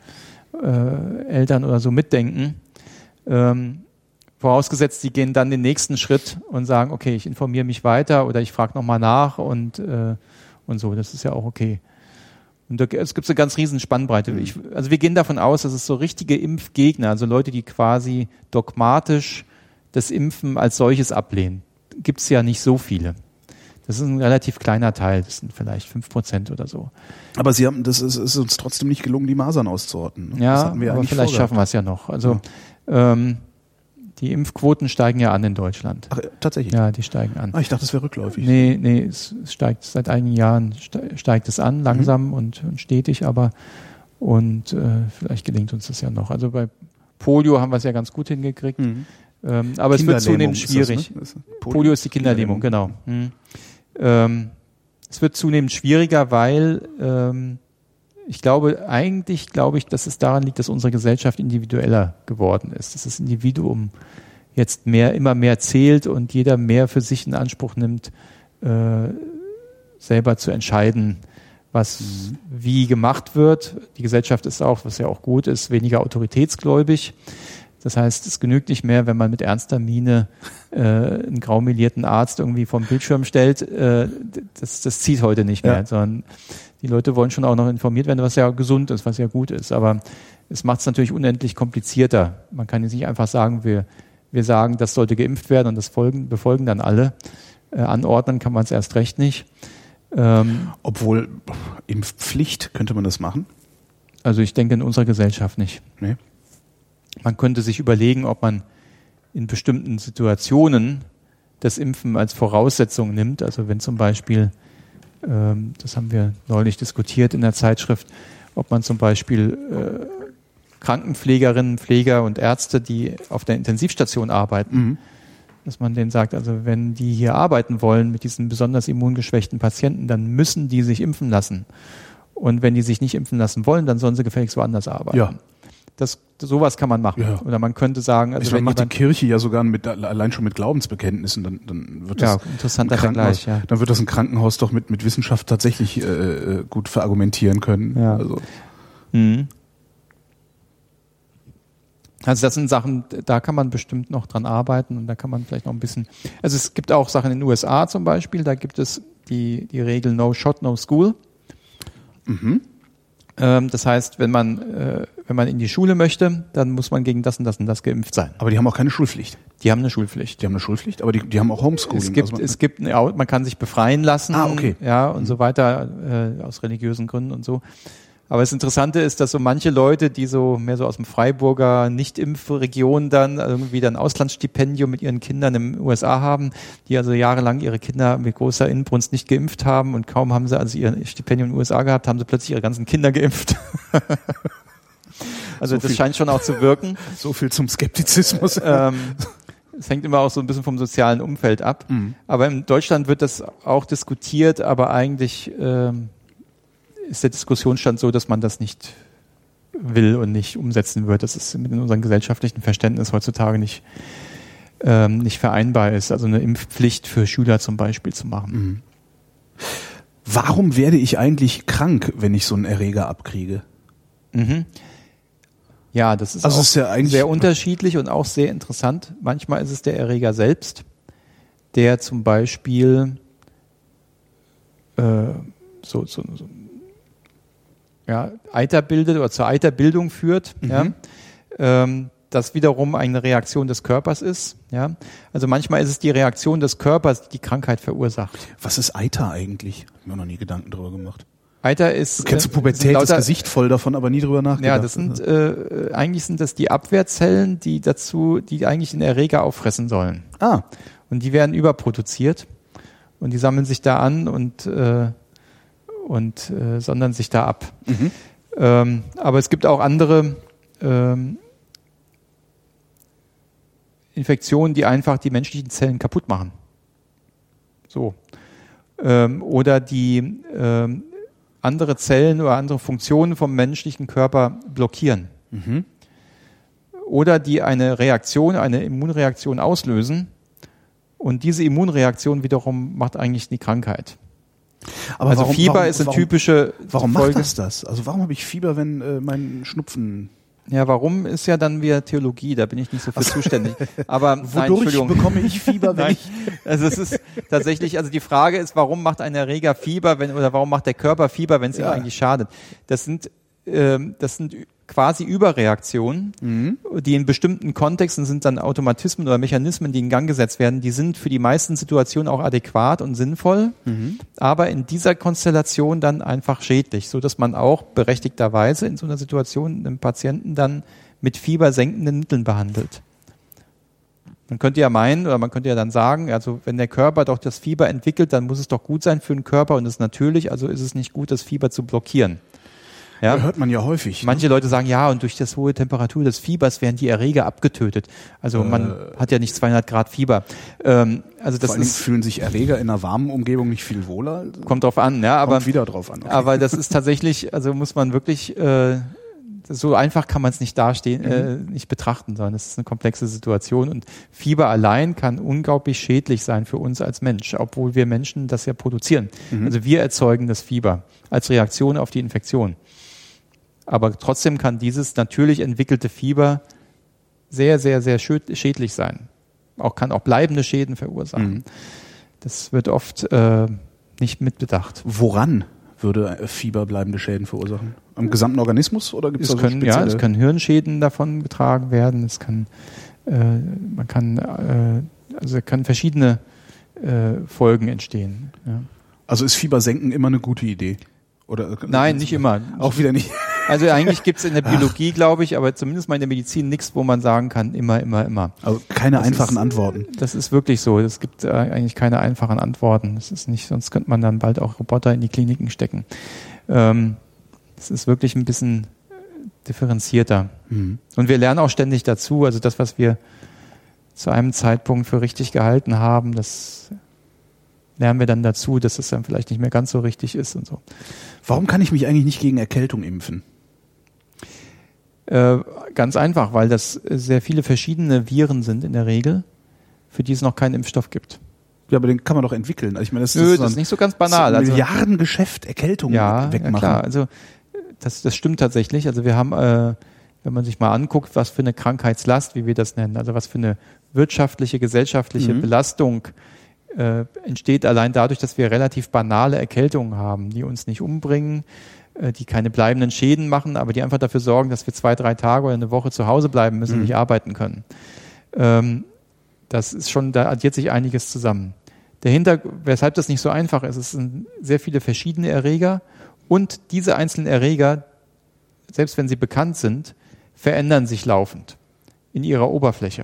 äh, Eltern oder so mitdenken. Ähm, vorausgesetzt, die gehen dann den nächsten Schritt und sagen, okay, ich informiere mich weiter oder ich frage nochmal nach und, äh, und so. Das ist ja auch okay. Und da, es gibt eine ganz riesen Spannbreite. Ich, also wir gehen davon aus, dass es so richtige Impfgegner, also Leute, die quasi dogmatisch das Impfen als solches ablehnen, gibt es ja nicht so viele. Das ist ein relativ kleiner Teil, das sind vielleicht fünf Prozent oder so. Aber Sie haben, das ist, ist uns trotzdem nicht gelungen, die Masern auszurotten. Ne? Ja, wir aber vielleicht vorgehabt. Schaffen wir es ja noch. Also ja. ähm, die Impfquoten steigen ja an in Deutschland. Ach, tatsächlich? Ja, die steigen an. Ah, ich dachte, es wäre rückläufig. Nee, nee, es steigt seit einigen Jahren steigt es an, langsam mhm. und, und stetig, aber und äh, vielleicht gelingt uns das ja noch. Also bei Polio haben wir es ja ganz gut hingekriegt, mhm. ähm, aber es wird zunehmend schwierig. Ist das, ne? Polio, Polio ist die Kinderlähmung, genau. Mhm. Ähm, es wird zunehmend schwieriger, weil ähm, ich glaube, eigentlich glaube ich, dass es daran liegt, dass unsere Gesellschaft individueller geworden ist. Dass das Individuum jetzt mehr, immer mehr zählt und jeder mehr für sich in Anspruch nimmt, äh, selber zu entscheiden, was mhm. wie gemacht wird. Die Gesellschaft ist auch, was ja auch gut ist, weniger autoritätsgläubig. Das heißt, es genügt nicht mehr, wenn man mit ernster Miene äh, einen graumelierten Arzt irgendwie vom Bildschirm stellt. Äh, das, das zieht heute nicht mehr, ja. sondern die Leute wollen schon auch noch informiert werden, was ja gesund ist, was ja gut ist. Aber es macht es natürlich unendlich komplizierter. Man kann jetzt nicht einfach sagen, wir, wir sagen, das sollte geimpft werden und das folgen, befolgen dann alle. Äh, anordnen kann man es erst recht nicht. Ähm, Obwohl, Impfpflicht, könnte man das machen? Also ich denke in unserer Gesellschaft nicht. Nee. Man könnte sich überlegen, ob man in bestimmten Situationen das Impfen als Voraussetzung nimmt. Also wenn zum Beispiel, ähm, das haben wir neulich diskutiert in der Zeitschrift, ob man zum Beispiel äh, Krankenpflegerinnen, Pfleger und Ärzte, die auf der Intensivstation arbeiten, mhm. dass man denen sagt, also wenn die hier arbeiten wollen mit diesen besonders immungeschwächten Patienten, dann müssen die sich impfen lassen. Und wenn die sich nicht impfen lassen wollen, dann sollen sie gefälligst woanders arbeiten. Ja. Das, sowas kann man machen. Ja. Oder man könnte sagen, also ich wenn meine, macht jemand, die Kirche ja sogar mit, allein schon mit Glaubensbekenntnissen, dann, dann wird das ja, interessanter Vergleich, ja. Dann wird das ein Krankenhaus doch mit, mit Wissenschaft tatsächlich äh, gut verargumentieren können. Ja. Also. Mhm. Also das sind Sachen, da kann man bestimmt noch dran arbeiten und da kann man vielleicht noch ein bisschen, also es gibt auch Sachen in den U S A zum Beispiel, da gibt es die, die Regel No Shot, No School. Mhm. Ähm, das heißt, wenn man, äh, wenn man in die Schule möchte, dann muss man gegen das und das und das geimpft sein. Aber die haben auch keine Schulpflicht. Die haben eine Schulpflicht. Die haben eine Schulpflicht, aber die, die haben auch Homeschooling. Es gibt, also man, es gibt, man kann sich befreien lassen, ah, okay. ja, und mhm. so weiter, äh, aus religiösen Gründen und so. Aber das Interessante ist, dass so manche Leute, die so mehr so aus dem Freiburger Nicht-Impf-Region dann irgendwie dann Auslandsstipendium mit ihren Kindern im U S A haben, die also jahrelang ihre Kinder mit großer Inbrunst nicht geimpft haben und kaum haben sie also ihr Stipendium in den U S A gehabt, haben sie plötzlich ihre ganzen Kinder geimpft. Also so das scheint schon auch zu wirken. So viel zum Skeptizismus. Ähm, es hängt immer auch so ein bisschen vom sozialen Umfeld ab. Mhm. Aber in Deutschland wird das auch diskutiert, aber eigentlich ähm, ist der Diskussionsstand so, dass man das nicht will und nicht umsetzen wird. Das ist mit unserem gesellschaftlichen Verständnis heutzutage nicht, ähm, nicht vereinbar ist. Also eine Impfpflicht für Schüler zum Beispiel zu machen. Mhm. Warum werde ich eigentlich krank, wenn ich so einen Erreger abkriege? Mhm. Ja, das ist also auch ist ja eigentlich sehr unterschiedlich und auch sehr interessant. Manchmal ist es der Erreger selbst, der zum Beispiel äh, so, so, so ja, Eiter bildet oder zur Eiterbildung führt, mhm. ja, ähm, das wiederum eine Reaktion des Körpers ist. Ja. Also manchmal ist es die Reaktion des Körpers, die die Krankheit verursacht. Was ist Eiter eigentlich? Hab mir noch nie Gedanken drüber gemacht. Eiter ist... Du kennst äh, die Pubertät, lauter, das Gesicht voll davon, aber nie drüber nachgedacht. Ja, das sind äh, eigentlich sind das die Abwehrzellen, die dazu, die eigentlich den Erreger auffressen sollen. Ah. Und die werden überproduziert und die sammeln sich da an und äh, und äh, sondern sich da ab. Mhm. Ähm, aber es gibt auch andere ähm, Infektionen, die einfach die menschlichen Zellen kaputt machen. So. Ähm, oder die ähm, andere Zellen oder andere Funktionen vom menschlichen Körper blockieren. Mhm. Oder die eine Reaktion, eine Immunreaktion auslösen und diese Immunreaktion wiederum macht eigentlich die Krankheit. Aber also warum, Fieber warum, ist eine warum, typische Warum Folge. macht das das? Also warum habe ich Fieber, wenn äh, mein Schnupfen... Ja, warum ist ja dann wieder Theologie, da bin ich nicht so für zuständig. Aber wodurch nein, bekomme ich Fieber, wenn nein. ich... Also es ist tatsächlich, also die Frage ist, warum macht ein Erreger Fieber, wenn oder warum macht der Körper Fieber, wenn es ja. ihm eigentlich schadet? Das sind ähm, das sind quasi Überreaktionen, mhm. die in bestimmten Kontexten sind dann Automatismen oder Mechanismen, die in Gang gesetzt werden, die sind für die meisten Situationen auch adäquat und sinnvoll, mhm. aber in dieser Konstellation dann einfach schädlich, so dass man auch berechtigterweise in so einer Situation einen Patienten dann mit fiebersenkenden Mitteln behandelt. Man könnte ja meinen, oder man könnte ja dann sagen, also wenn der Körper doch das Fieber entwickelt, dann muss es doch gut sein für den Körper und das ist natürlich, also ist es nicht gut, das Fieber zu blockieren. Ja, hört man ja häufig. Manche ne? Leute sagen, ja, und durch das hohe Temperatur des Fiebers werden die Erreger abgetötet. Also äh, man hat ja nicht zweihundert Grad Fieber. Ähm, also das vor allem ist, fühlen sich Erreger in einer warmen Umgebung nicht viel wohler. Kommt drauf an, ja, aber kommt wieder drauf an. Okay. Aber das ist tatsächlich, also muss man wirklich, äh, so einfach kann man es nicht dastehen, mhm. äh, nicht betrachten, sondern es ist eine komplexe Situation und Fieber allein kann unglaublich schädlich sein für uns als Mensch, obwohl wir Menschen das ja produzieren. Mhm. Also wir erzeugen das Fieber als Reaktion auf die Infektion. Aber trotzdem kann dieses natürlich entwickelte Fieber sehr, sehr, sehr schädlich sein. Auch kann auch bleibende Schäden verursachen. Mhm. Das wird oft äh, nicht mitbedacht. Woran würde Fieber bleibende Schäden verursachen? Am gesamten Organismus oder gibt es da so können, spezielle? Ja, es können Hirnschäden davon getragen werden. Es kann äh, man kann, äh, also können verschiedene äh, Folgen entstehen. Ja. Also ist Fiebersenken immer eine gute Idee? Oder Nein, nicht immer. Auch wieder nicht. Also eigentlich gibt es in der Biologie, glaube ich, aber zumindest mal in der Medizin nichts, wo man sagen kann, immer, immer, immer. Also keine das einfachen ist, Antworten. Das ist wirklich so. Es gibt äh, eigentlich keine einfachen Antworten. Das ist nicht, sonst könnte man dann bald auch Roboter in die Kliniken stecken. Ähm, es ist wirklich ein bisschen differenzierter. Mhm. Und wir lernen auch ständig dazu. Also das, was wir zu einem Zeitpunkt für richtig gehalten haben, das lernen wir dann dazu, dass es dann vielleicht nicht mehr ganz so richtig ist und so. Warum kann ich mich eigentlich nicht gegen Erkältung impfen? Äh, ganz einfach, weil das sehr viele verschiedene Viren sind in der Regel, für die es noch keinen Impfstoff gibt. Ja, aber den kann man doch entwickeln. Also ich meine, das, Nö, das, das ist nicht so ganz banal. So ein also, Milliardengeschäft Erkältung ja, wegmachen. Ja, klar. Also das, das stimmt tatsächlich. Also wir haben, äh, wenn man sich mal anguckt, was für eine Krankheitslast, wie wir das nennen, also was für eine wirtschaftliche, gesellschaftliche mhm. Belastung äh, entsteht allein dadurch, dass wir relativ banale Erkältungen haben, die uns nicht umbringen, äh, die keine bleibenden Schäden machen, aber die einfach dafür sorgen, dass wir zwei, drei Tage oder eine Woche zu Hause bleiben müssen mhm. und nicht arbeiten können. Ähm, das ist schon, da addiert sich einiges zusammen. Der Hintergrund, weshalb das nicht so einfach ist, es sind sehr viele verschiedene Erreger und diese einzelnen Erreger, selbst wenn sie bekannt sind, verändern sich laufend in ihrer Oberfläche.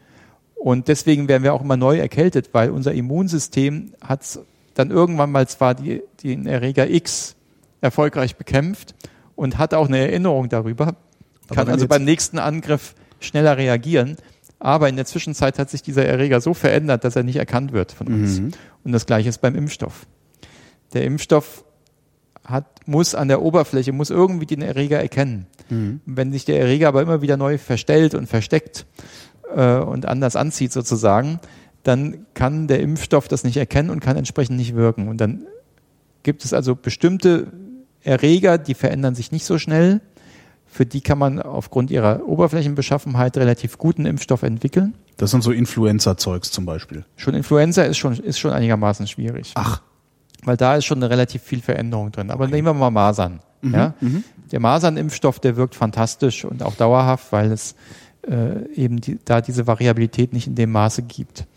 Und deswegen werden wir auch immer neu erkältet, weil unser Immunsystem hat dann irgendwann mal zwar die, den Erreger X erfolgreich bekämpft und hat auch eine Erinnerung darüber, kann also beim nächsten Angriff schneller reagieren, aber in der Zwischenzeit hat sich dieser Erreger so verändert, dass er nicht erkannt wird von uns. Mhm. Und das Gleiche ist beim Impfstoff. Der Impfstoff hat, muss an der Oberfläche, muss irgendwie den Erreger erkennen. Mhm. Wenn sich der Erreger aber immer wieder neu verstellt und versteckt äh, und anders anzieht sozusagen, dann kann der Impfstoff das nicht erkennen und kann entsprechend nicht wirken. Und dann gibt es also bestimmte Erreger, die verändern sich nicht so schnell. Für die kann man aufgrund ihrer Oberflächenbeschaffenheit relativ guten Impfstoff entwickeln. Das sind so Influenza-Zeugs zum Beispiel. Schon Influenza ist schon, ist schon einigermaßen schwierig. Ach. Weil da ist schon eine relativ viel Veränderung drin. Aber okay. Nehmen wir mal Masern. Mhm, ja? Mhm. Der Masernimpfstoff, der wirkt fantastisch und auch dauerhaft, weil es äh, eben die, da diese Variabilität nicht in dem Maße gibt.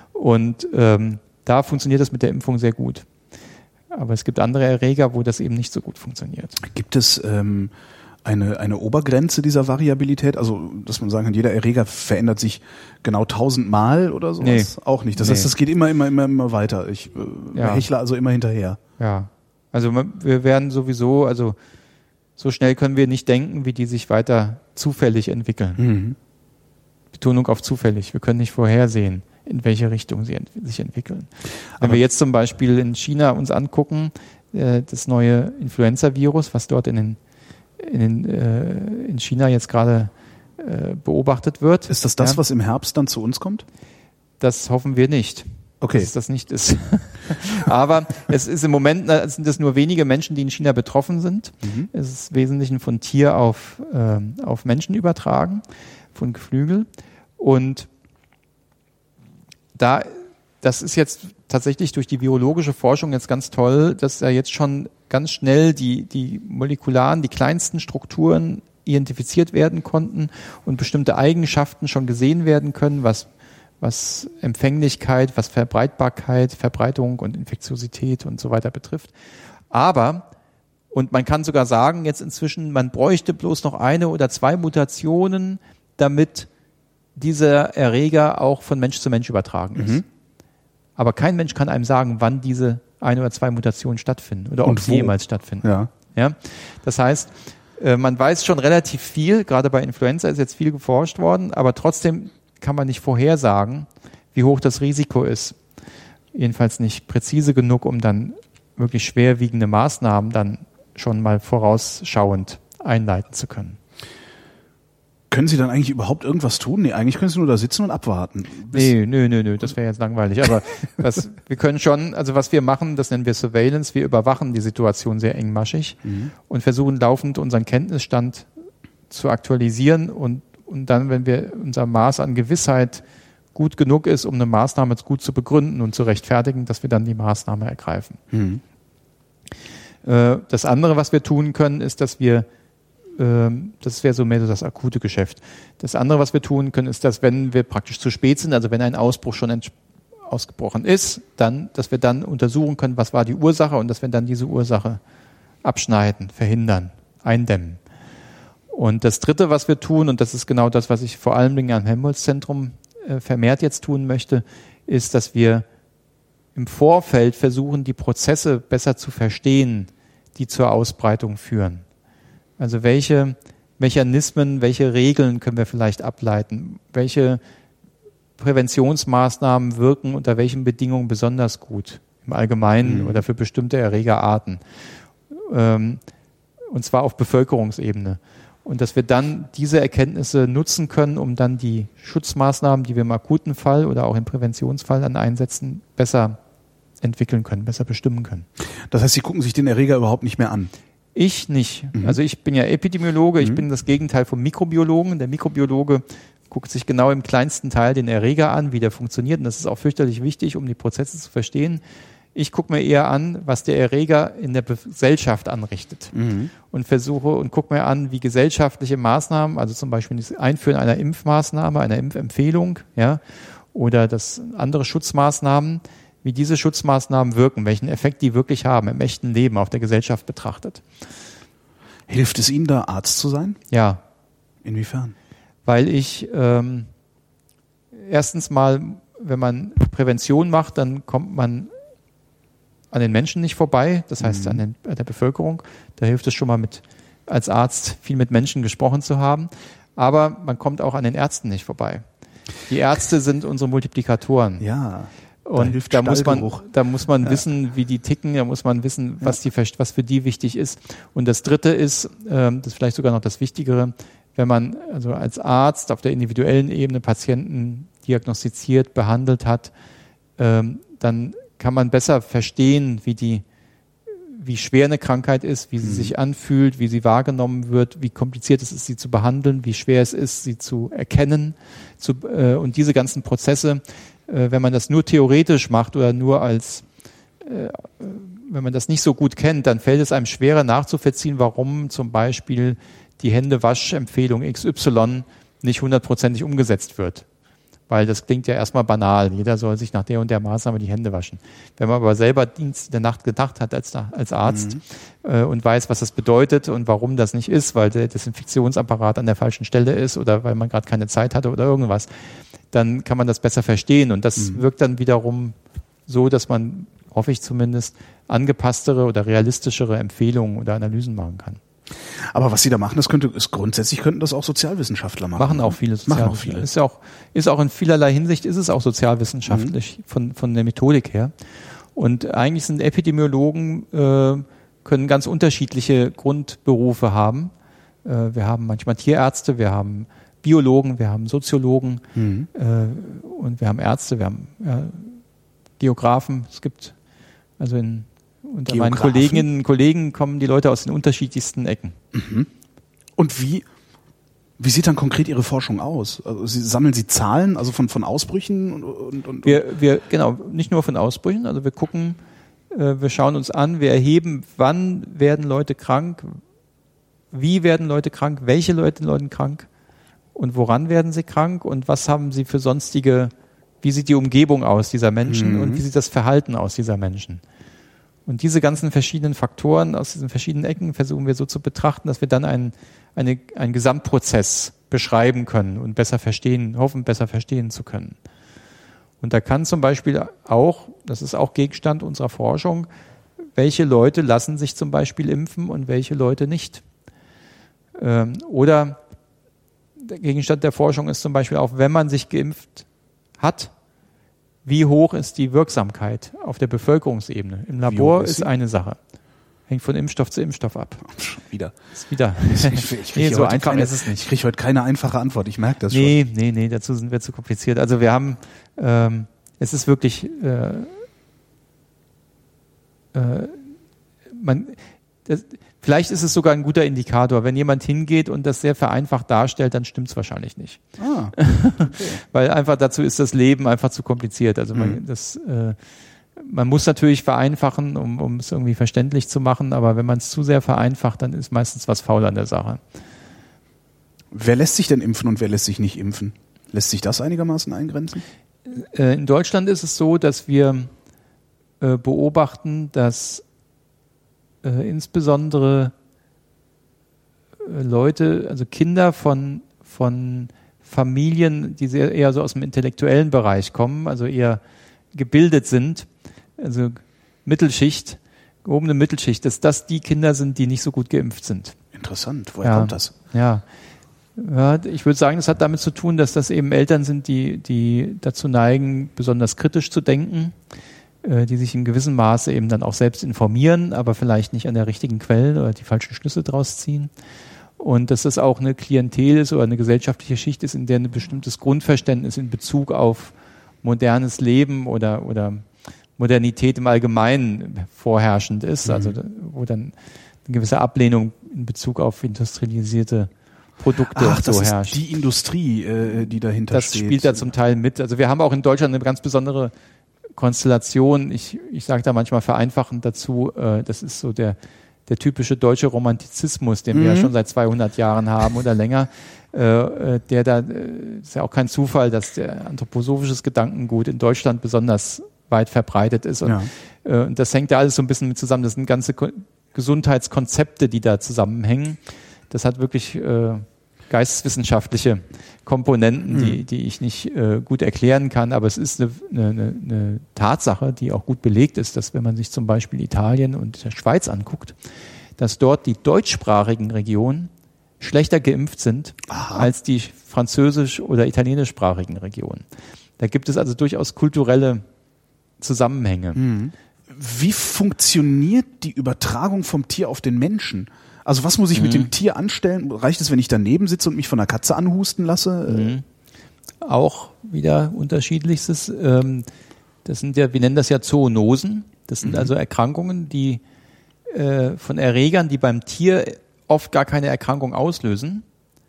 Und ähm, da funktioniert das mit der Impfung sehr gut. Aber es gibt andere Erreger, wo das eben nicht so gut funktioniert. Gibt es ähm, eine eine Obergrenze dieser Variabilität? Also, dass man sagen kann, jeder Erreger verändert sich genau tausendmal oder sowas? Nee. Auch nicht. Das nee. heißt, das geht immer, immer, immer, immer weiter. Ich äh, ja. hechle also immer hinterher. Ja. Also wir werden sowieso, also so schnell können wir nicht denken, wie die sich weiter zufällig entwickeln. Mhm. Betonung auf zufällig. Wir können nicht vorhersehen, in welche Richtung sie ent- sich entwickeln. Wenn Aber wir jetzt zum Beispiel in China uns angucken, äh, das neue Influenza-Virus, was dort in den in, den, äh, in China jetzt gerade äh, beobachtet wird. Ist das das, ja, was im Herbst dann zu uns kommt? Das hoffen wir nicht. Okay. Dass das nicht ist. Aber es ist im Moment, es sind es nur wenige Menschen, die in China betroffen sind. Mhm. Es ist im Wesentlichen von Tier auf, äh, auf Menschen übertragen, von Geflügel. Und da, das ist jetzt tatsächlich durch die virologische Forschung jetzt ganz toll, dass da jetzt schon ganz schnell die, die molekularen, die kleinsten Strukturen identifiziert werden konnten und bestimmte Eigenschaften schon gesehen werden können, was, was Empfänglichkeit, was Verbreitbarkeit, Verbreitung und Infektiosität und so weiter betrifft. Aber, und man kann sogar sagen, jetzt inzwischen, man bräuchte bloß noch eine oder zwei Mutationen, damit dieser Erreger auch von Mensch zu Mensch übertragen ist. Mhm. Aber kein Mensch kann einem sagen, wann diese ein oder zwei Mutationen stattfinden oder ob sie jemals stattfinden. Ja. Ja? Das heißt, man weiß schon relativ viel, gerade bei Influenza ist jetzt viel geforscht worden, aber trotzdem kann man nicht vorhersagen, wie hoch das Risiko ist. Jedenfalls nicht präzise genug, um dann wirklich schwerwiegende Maßnahmen dann schon mal vorausschauend einleiten zu können. Können Sie dann eigentlich überhaupt irgendwas tun? Nee, eigentlich können Sie nur da sitzen und abwarten. Nee, nö, nö, nö, das wäre jetzt langweilig. Aber was, wir können schon, also was wir machen, das nennen wir Surveillance. Wir überwachen die Situation sehr engmaschig mhm. und versuchen laufend unseren Kenntnisstand zu aktualisieren und, und dann, wenn wir unser Maß an Gewissheit gut genug ist, um eine Maßnahme gut zu begründen und zu rechtfertigen, dass wir dann die Maßnahme ergreifen. Mhm. Äh, das andere, was wir tun können, ist, dass wir ähm, das wäre so mehr so das akute Geschäft. Das andere, was wir tun können, ist, dass wenn wir praktisch zu spät sind, also wenn ein Ausbruch schon ents- ausgebrochen ist, dann, dass wir dann untersuchen können, was war die Ursache und dass wir dann diese Ursache abschneiden, verhindern, eindämmen. Und das Dritte, was wir tun, und das ist genau das, was ich vor allem am Helmholtz-Zentrum äh, vermehrt jetzt tun möchte, ist, dass wir im Vorfeld versuchen, die Prozesse besser zu verstehen, die zur Ausbreitung führen. Also welche Mechanismen, welche Regeln können wir vielleicht ableiten? Welche Präventionsmaßnahmen wirken unter welchen Bedingungen besonders gut im Allgemeinen mhm. oder für bestimmte Erregerarten? Ähm, und zwar auf Bevölkerungsebene. Und dass wir dann diese Erkenntnisse nutzen können, um dann die Schutzmaßnahmen, die wir im akuten Fall oder auch im Präventionsfall dann einsetzen, besser entwickeln können, besser bestimmen können. Das heißt, Sie gucken sich den Erreger überhaupt nicht mehr an? Ich nicht. Mhm. Also ich bin ja Epidemiologe, mhm. ich bin das Gegenteil vom Mikrobiologen. Der Mikrobiologe guckt sich genau im kleinsten Teil den Erreger an, wie der funktioniert. Und das ist auch fürchterlich wichtig, um die Prozesse zu verstehen. Ich gucke mir eher an, was der Erreger in der Gesellschaft anrichtet mhm. und versuche und gucke mir an, wie gesellschaftliche Maßnahmen, also zum Beispiel das Einführen einer Impfmaßnahme, einer Impfempfehlung, ja, oder das andere Schutzmaßnahmen, wie diese Schutzmaßnahmen wirken, welchen Effekt die wirklich haben im echten Leben auf der Gesellschaft betrachtet. Hilft es Ihnen da, Arzt zu sein? Ja. Inwiefern? Weil ich ähm, erstens mal, wenn man Prävention macht, dann kommt man an den Menschen nicht vorbei, das heißt mhm. an, den, an der Bevölkerung. Da hilft es schon mal mit als Arzt viel mit Menschen gesprochen zu haben. Aber man kommt auch an den Ärzten nicht vorbei. Die Ärzte sind unsere Multiplikatoren. Ja. Und da, hilft da muss man, da muss man ja. wissen, wie die ticken, da muss man wissen, was die, was für die wichtig ist. Und das Dritte ist, ähm, das ist vielleicht sogar noch das Wichtigere, wenn man also als Arzt auf der individuellen Ebene Patienten diagnostiziert, behandelt hat, ähm, dann kann man besser verstehen, wie die, wie schwer eine Krankheit ist, wie sie mhm. sich anfühlt, wie sie wahrgenommen wird, wie kompliziert es ist, sie zu behandeln, wie schwer es ist, sie zu erkennen, zu, äh, und diese ganzen Prozesse, äh, wenn man das nur theoretisch macht oder nur als, äh, wenn man das nicht so gut kennt, dann fällt es einem schwerer nachzuvollziehen, warum zum Beispiel die Händewaschempfehlung X Y nicht hundertprozentig umgesetzt wird. Weil das klingt ja erstmal banal. Jeder soll sich nach der und der Maßnahme die Hände waschen. Wenn man aber selber Dienst in der Nacht gedacht hat als, als Arzt mhm. äh, und weiß, was das bedeutet und warum das nicht ist, weil der Desinfektionsapparat an der falschen Stelle ist oder weil man gerade keine Zeit hatte oder irgendwas, dann kann man das besser verstehen. Und das mhm. wirkt dann wiederum so, dass man, hoffe ich zumindest, angepasstere oder realistischere Empfehlungen oder Analysen machen kann. Aber was Sie da machen, das könnte, ist grundsätzlich könnten das auch Sozialwissenschaftler machen. Machen auch viele Sozialwissenschaftler. Machen auch viele. Ist ja auch, ist auch in vielerlei Hinsicht ist es auch sozialwissenschaftlich mhm. von, von der Methodik her. Und eigentlich sind Epidemiologen, äh, können ganz unterschiedliche Grundberufe haben. Äh, wir haben manchmal Tierärzte, wir haben Biologen, wir haben Soziologen, mhm. äh, und wir haben Ärzte, wir haben ja, Geografen. Es gibt, also in, unter meinen Kolleginnen und Kollegen kommen die Leute aus den unterschiedlichsten Ecken. Mhm. Und wie, wie sieht dann konkret Ihre Forschung aus? Also Sie, sammeln Sie Zahlen, also von, von Ausbrüchen? Und, und, und wir, wir, genau, nicht nur von Ausbrüchen, also wir gucken, äh, wir schauen uns an, wir erheben, wann werden Leute krank, wie werden Leute krank, welche Leute werden krank und woran werden sie krank und was haben sie für sonstige, wie sieht die Umgebung aus dieser Menschen mhm. und wie sieht das Verhalten aus dieser Menschen. Und diese ganzen verschiedenen Faktoren aus diesen verschiedenen Ecken versuchen wir so zu betrachten, dass wir dann einen, eine, einen Gesamtprozess beschreiben können und besser verstehen, hoffen besser verstehen zu können. Und da kann zum Beispiel auch, das ist auch Gegenstand unserer Forschung, welche Leute lassen sich zum Beispiel impfen und welche Leute nicht. Ähm, oder der Gegenstand der Forschung ist zum Beispiel auch, wenn man sich geimpft hat, wie hoch ist die Wirksamkeit auf der Bevölkerungsebene? Im Labor ist, ist eine Sache. Hängt von Impfstoff zu Impfstoff ab. Wieder. Ist wieder. Ich, ich, ich nee, so einfach keine, ist es nicht. Ich kriege heute keine einfache Antwort, ich merke das nee, schon. Nee, nee, nee, dazu sind wir zu kompliziert. Also wir haben, ähm, es ist wirklich, äh, äh, man, das, vielleicht ist es sogar ein guter Indikator. Wenn jemand hingeht und das sehr vereinfacht darstellt, dann stimmt es wahrscheinlich nicht. Ah, okay. Weil einfach dazu ist das Leben einfach zu kompliziert. Also man, mhm. das, äh, man muss natürlich vereinfachen, um, um es irgendwie verständlich zu machen, aber wenn man es zu sehr vereinfacht, dann ist meistens was faul an der Sache. Wer lässt sich denn impfen und wer lässt sich nicht impfen? Lässt sich das einigermaßen eingrenzen? In Deutschland ist es so, dass wir äh, beobachten, dass äh, insbesondere äh, Leute, also Kinder von, von Familien, die sehr, eher so aus dem intellektuellen Bereich kommen, also eher gebildet sind, also Mittelschicht, gehobene Mittelschicht, dass das die Kinder sind, die nicht so gut geimpft sind. Interessant, woher ja, kommt das? Ja. Ja, ich würde sagen, das hat damit zu tun, dass das eben Eltern sind, die, die dazu neigen, besonders kritisch zu denken, äh, die sich in gewissem Maße eben dann auch selbst informieren, aber vielleicht nicht an der richtigen Quelle oder die falschen Schlüsse draus ziehen. Und dass das auch eine Klientel ist oder eine gesellschaftliche Schicht ist, in der ein bestimmtes Grundverständnis in Bezug auf modernes Leben oder, oder Modernität im Allgemeinen vorherrschend ist, mhm. also wo dann eine gewisse Ablehnung in Bezug auf industrialisierte Produkte Ach, das so ist herrscht. Die Industrie, äh, die dahinter das steht. Das spielt da zum Teil mit. Also wir haben auch in Deutschland eine ganz besondere Konstellation. Ich, ich sage da manchmal vereinfachend dazu, äh, das ist so der, der typische deutsche Romantizismus, den mhm. wir ja schon seit zweihundert Jahren haben oder länger. Äh, der da, äh, ist ja auch kein Zufall, dass der anthroposophisches Gedankengut in Deutschland besonders weit verbreitet ist. Und ja. äh, das hängt ja alles so ein bisschen mit zusammen. Das sind ganze Ko- Gesundheitskonzepte, die da zusammenhängen. Das hat wirklich äh, geisteswissenschaftliche Komponenten, die, mhm. die ich nicht äh, gut erklären kann, aber es ist eine, eine, eine Tatsache, die auch gut belegt ist, dass wenn man sich zum Beispiel Italien und der Schweiz anguckt, dass dort die deutschsprachigen Regionen schlechter geimpft sind Aha. als die französisch- oder italienischsprachigen Regionen. Da gibt es also durchaus kulturelle Zusammenhänge. Mhm. Wie funktioniert die Übertragung vom Tier auf den Menschen? Also was muss ich mhm. mit dem Tier anstellen? Reicht es, wenn ich daneben sitze und mich von einer Katze anhusten lasse? Mhm. Auch wieder unterschiedlichstes. Das sind ja, wir nennen das ja Zoonosen. Das sind mhm. also Erkrankungen, die äh, von Erregern, die beim Tier oft gar keine Erkrankung auslösen,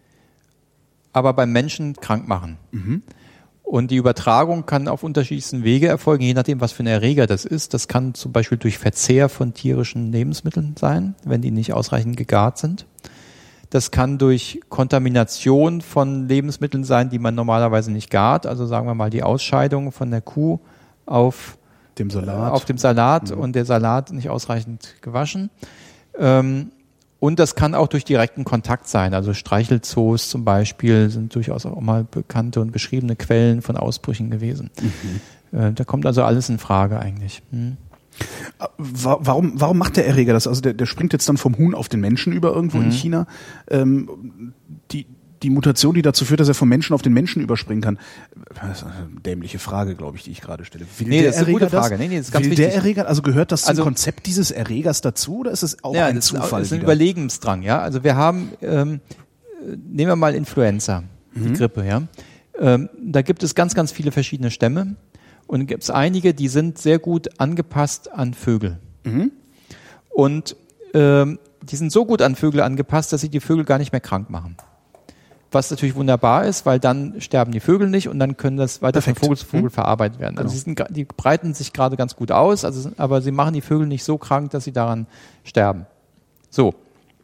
aber beim Menschen krank machen. Mhm. Und die Übertragung kann auf unterschiedlichsten Wege erfolgen, je nachdem, was für ein Erreger das ist. Das kann zum Beispiel durch Verzehr von tierischen Lebensmitteln sein, wenn die nicht ausreichend gegart sind. Das kann durch Kontamination von Lebensmitteln sein, die man normalerweise nicht gart. Also sagen wir mal die Ausscheidung von der Kuh auf dem Salat, auf dem Salat ja. und der Salat nicht ausreichend gewaschen. Ähm, Und das kann auch durch direkten Kontakt sein. Also Streichelzoos zum Beispiel sind durchaus auch mal bekannte und beschriebene Quellen von Ausbrüchen gewesen. Mhm. Äh, da kommt also alles in Frage eigentlich. Hm. Warum, warum macht der Erreger das? Also der, der springt jetzt dann vom Huhn auf den Menschen über irgendwo mhm. in China. Ähm, die, die Mutation, die dazu führt, dass er vom Menschen auf den Menschen überspringen kann. Das ist eine dämliche Frage, glaube ich, die ich gerade stelle. Will nee, der das ist eine Erreger gute Frage. Nee, nee, das ist ganz Will wichtig. der Erreger, also gehört das zum also, Konzept dieses Erregers dazu oder ist es auch ja, ein das Zufall? Das ist ein wieder? Überlegensdrang, ja. Also wir haben, ähm, nehmen wir mal Influenza, die mhm. Grippe, ja. Ähm, da gibt es ganz, ganz viele verschiedene Stämme und gibt es einige, die sind sehr gut angepasst an Vögel. Mhm. Und ähm, die sind so gut an Vögel angepasst, dass sie die Vögel gar nicht mehr krank machen. Was natürlich wunderbar ist, weil dann sterben die Vögel nicht und dann können das weiter Perfekt. von Vogel zu Vogel hm. verarbeitet werden. Also genau. sie sind, die breiten sich gerade ganz gut aus, also, aber sie machen die Vögel nicht so krank, dass sie daran sterben. So.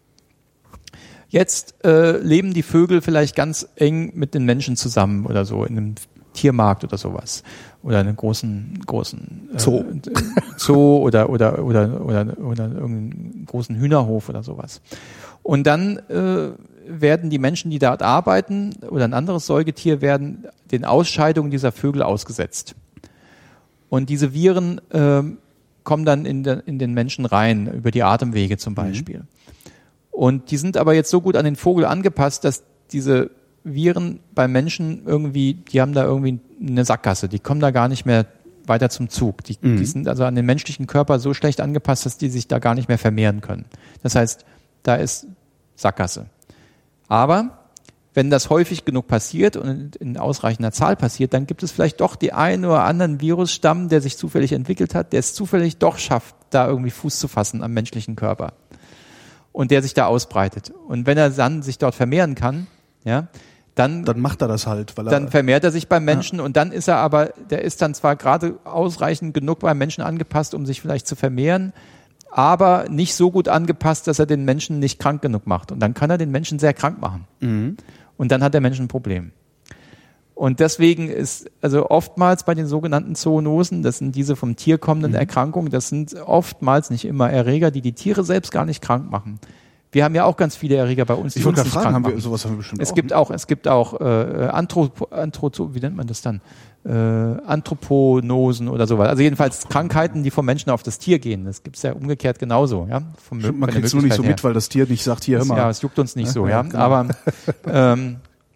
Jetzt äh, leben die Vögel vielleicht ganz eng mit den Menschen zusammen oder so, in einem Tiermarkt oder sowas. Oder in einem großen, großen äh, Zoo. Zoo oder, oder, oder, oder, oder irgendeinen großen Hühnerhof oder sowas. Und dann äh, werden die Menschen, die dort arbeiten, oder ein anderes Säugetier, werden den Ausscheidungen dieser Vögel ausgesetzt. Und diese Viren äh, kommen dann in, de, in den Menschen rein, über die Atemwege zum Beispiel. Mhm. Und die sind aber jetzt so gut an den Vogel angepasst, dass diese Viren beim Menschen irgendwie, die haben da irgendwie eine Sackgasse, die kommen da gar nicht mehr weiter zum Zug. Die, mhm. die sind also an den menschlichen Körper so schlecht angepasst, dass die sich da gar nicht mehr vermehren können. Das heißt, da ist Sackgasse. Aber wenn das häufig genug passiert und in ausreichender Zahl passiert, dann gibt es vielleicht doch die einen oder anderen Virusstamm, der sich zufällig entwickelt hat, der es zufällig doch schafft, da irgendwie Fuß zu fassen am menschlichen Körper. Und der sich da ausbreitet. Und wenn er dann sich dort vermehren kann, ja, dann, dann macht er das halt. Weil er dann vermehrt er sich beim Menschen ja. und dann ist er aber, der ist dann zwar gerade ausreichend genug beim Menschen angepasst, um sich vielleicht zu vermehren, aber nicht so gut angepasst, dass er den Menschen nicht krank genug macht. Und dann kann er den Menschen sehr krank machen. Mhm. Und dann hat der Mensch ein Problem. Und deswegen ist, also oftmals bei den sogenannten Zoonosen, das sind diese vom Tier kommenden mhm. Erkrankungen, das sind oftmals, nicht immer, Erreger, die die Tiere selbst gar nicht krank machen. Wir haben ja auch ganz viele Erreger bei uns, die ich uns nicht nicht fragen, krank haben machen. Wir, sowas haben wir bestimmt es auch, gibt ne? auch, es gibt auch äh, Anthropo, Anthropo, wie nennt man das dann? Äh, Anthroponosen oder sowas. Also jedenfalls Krankheiten, die vom Menschen auf das Tier gehen. Das gibt's ja umgekehrt genauso. Ja? Vom, Stimmt, man kriegt es nur nicht so her. mit, weil das Tier nicht sagt, hier, hör mal. Ja, es juckt uns nicht ja, so. Ja, ja. genau. Aber ähm,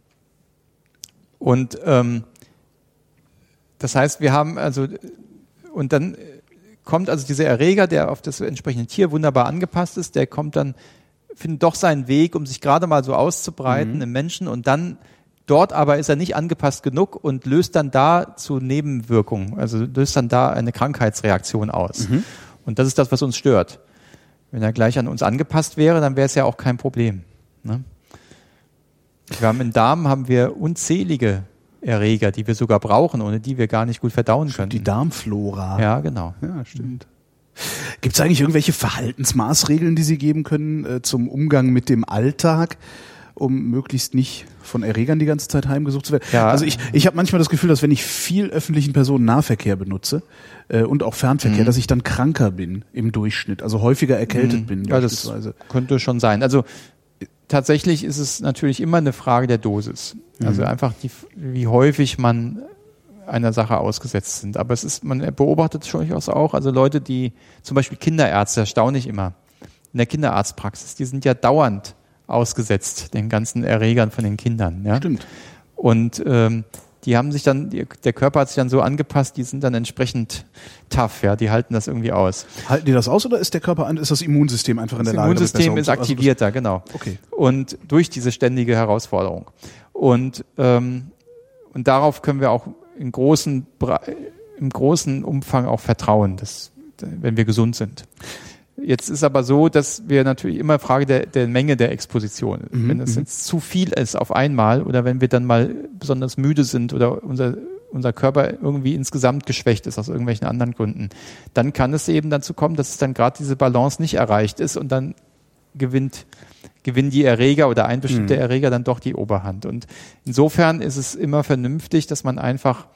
und ähm, das heißt, wir haben also und dann kommt also dieser Erreger, der auf das entsprechende Tier wunderbar angepasst ist, der kommt dann, findet doch seinen Weg, um sich gerade mal so auszubreiten mhm. im Menschen und dann dort aber ist er nicht angepasst genug und löst dann da zu Nebenwirkungen, also löst dann da eine Krankheitsreaktion aus. Mhm. Und das ist das, was uns stört. Wenn er gleich an uns angepasst wäre, dann wäre es ja auch kein Problem. Ne? Wir haben im Darm haben wir unzählige Erreger, die wir sogar brauchen, ohne die wir gar nicht gut verdauen können. Die Darmflora. Ja, genau. Ja, stimmt. Gibt es eigentlich irgendwelche Verhaltensmaßregeln, die Sie geben können äh, zum Umgang mit dem Alltag, um möglichst nicht von Erregern die ganze Zeit heimgesucht zu werden? Ja. Also ich, ich habe manchmal das Gefühl, dass wenn ich viel öffentlichen Personennahverkehr benutze äh, und auch Fernverkehr, mhm. dass ich dann kranker bin im Durchschnitt, also häufiger erkältet mhm. bin ja, beispielsweise. Das könnte schon sein. Also tatsächlich ist es natürlich immer eine Frage der Dosis. Also mhm. einfach die, wie häufig man einer Sache ausgesetzt sind. Aber es ist, man beobachtet es durchaus auch, also Leute, die, zum Beispiel Kinderärzte, erstaune ich immer, in der Kinderarztpraxis, die sind ja dauernd ausgesetzt, den ganzen Erregern von den Kindern. Ja? Stimmt. Und ähm, die haben sich dann, die, der Körper hat sich dann so angepasst, die sind dann entsprechend tough, ja, die halten das irgendwie aus. Halten die das aus oder ist der Körper, ist das Immunsystem einfach in der Lage? Das Immunsystem ist aktivierter, also genau. Okay. Und durch diese ständige Herausforderung. Und, ähm, und darauf können wir auch in großen, im großen Umfang auch vertrauen, dass, wenn wir gesund sind. Jetzt ist aber so, dass wir natürlich immer Frage der, der Menge der Exposition. Mhm, wenn es jetzt zu viel ist auf einmal oder wenn wir dann mal besonders müde sind oder unser, unser Körper irgendwie insgesamt geschwächt ist aus irgendwelchen anderen Gründen, dann kann es eben dazu kommen, dass es dann gerade diese Balance nicht erreicht ist und dann gewinnt, gewinnen die Erreger oder ein bestimmter mhm. Erreger dann doch die Oberhand. Und insofern ist es immer vernünftig, dass man einfach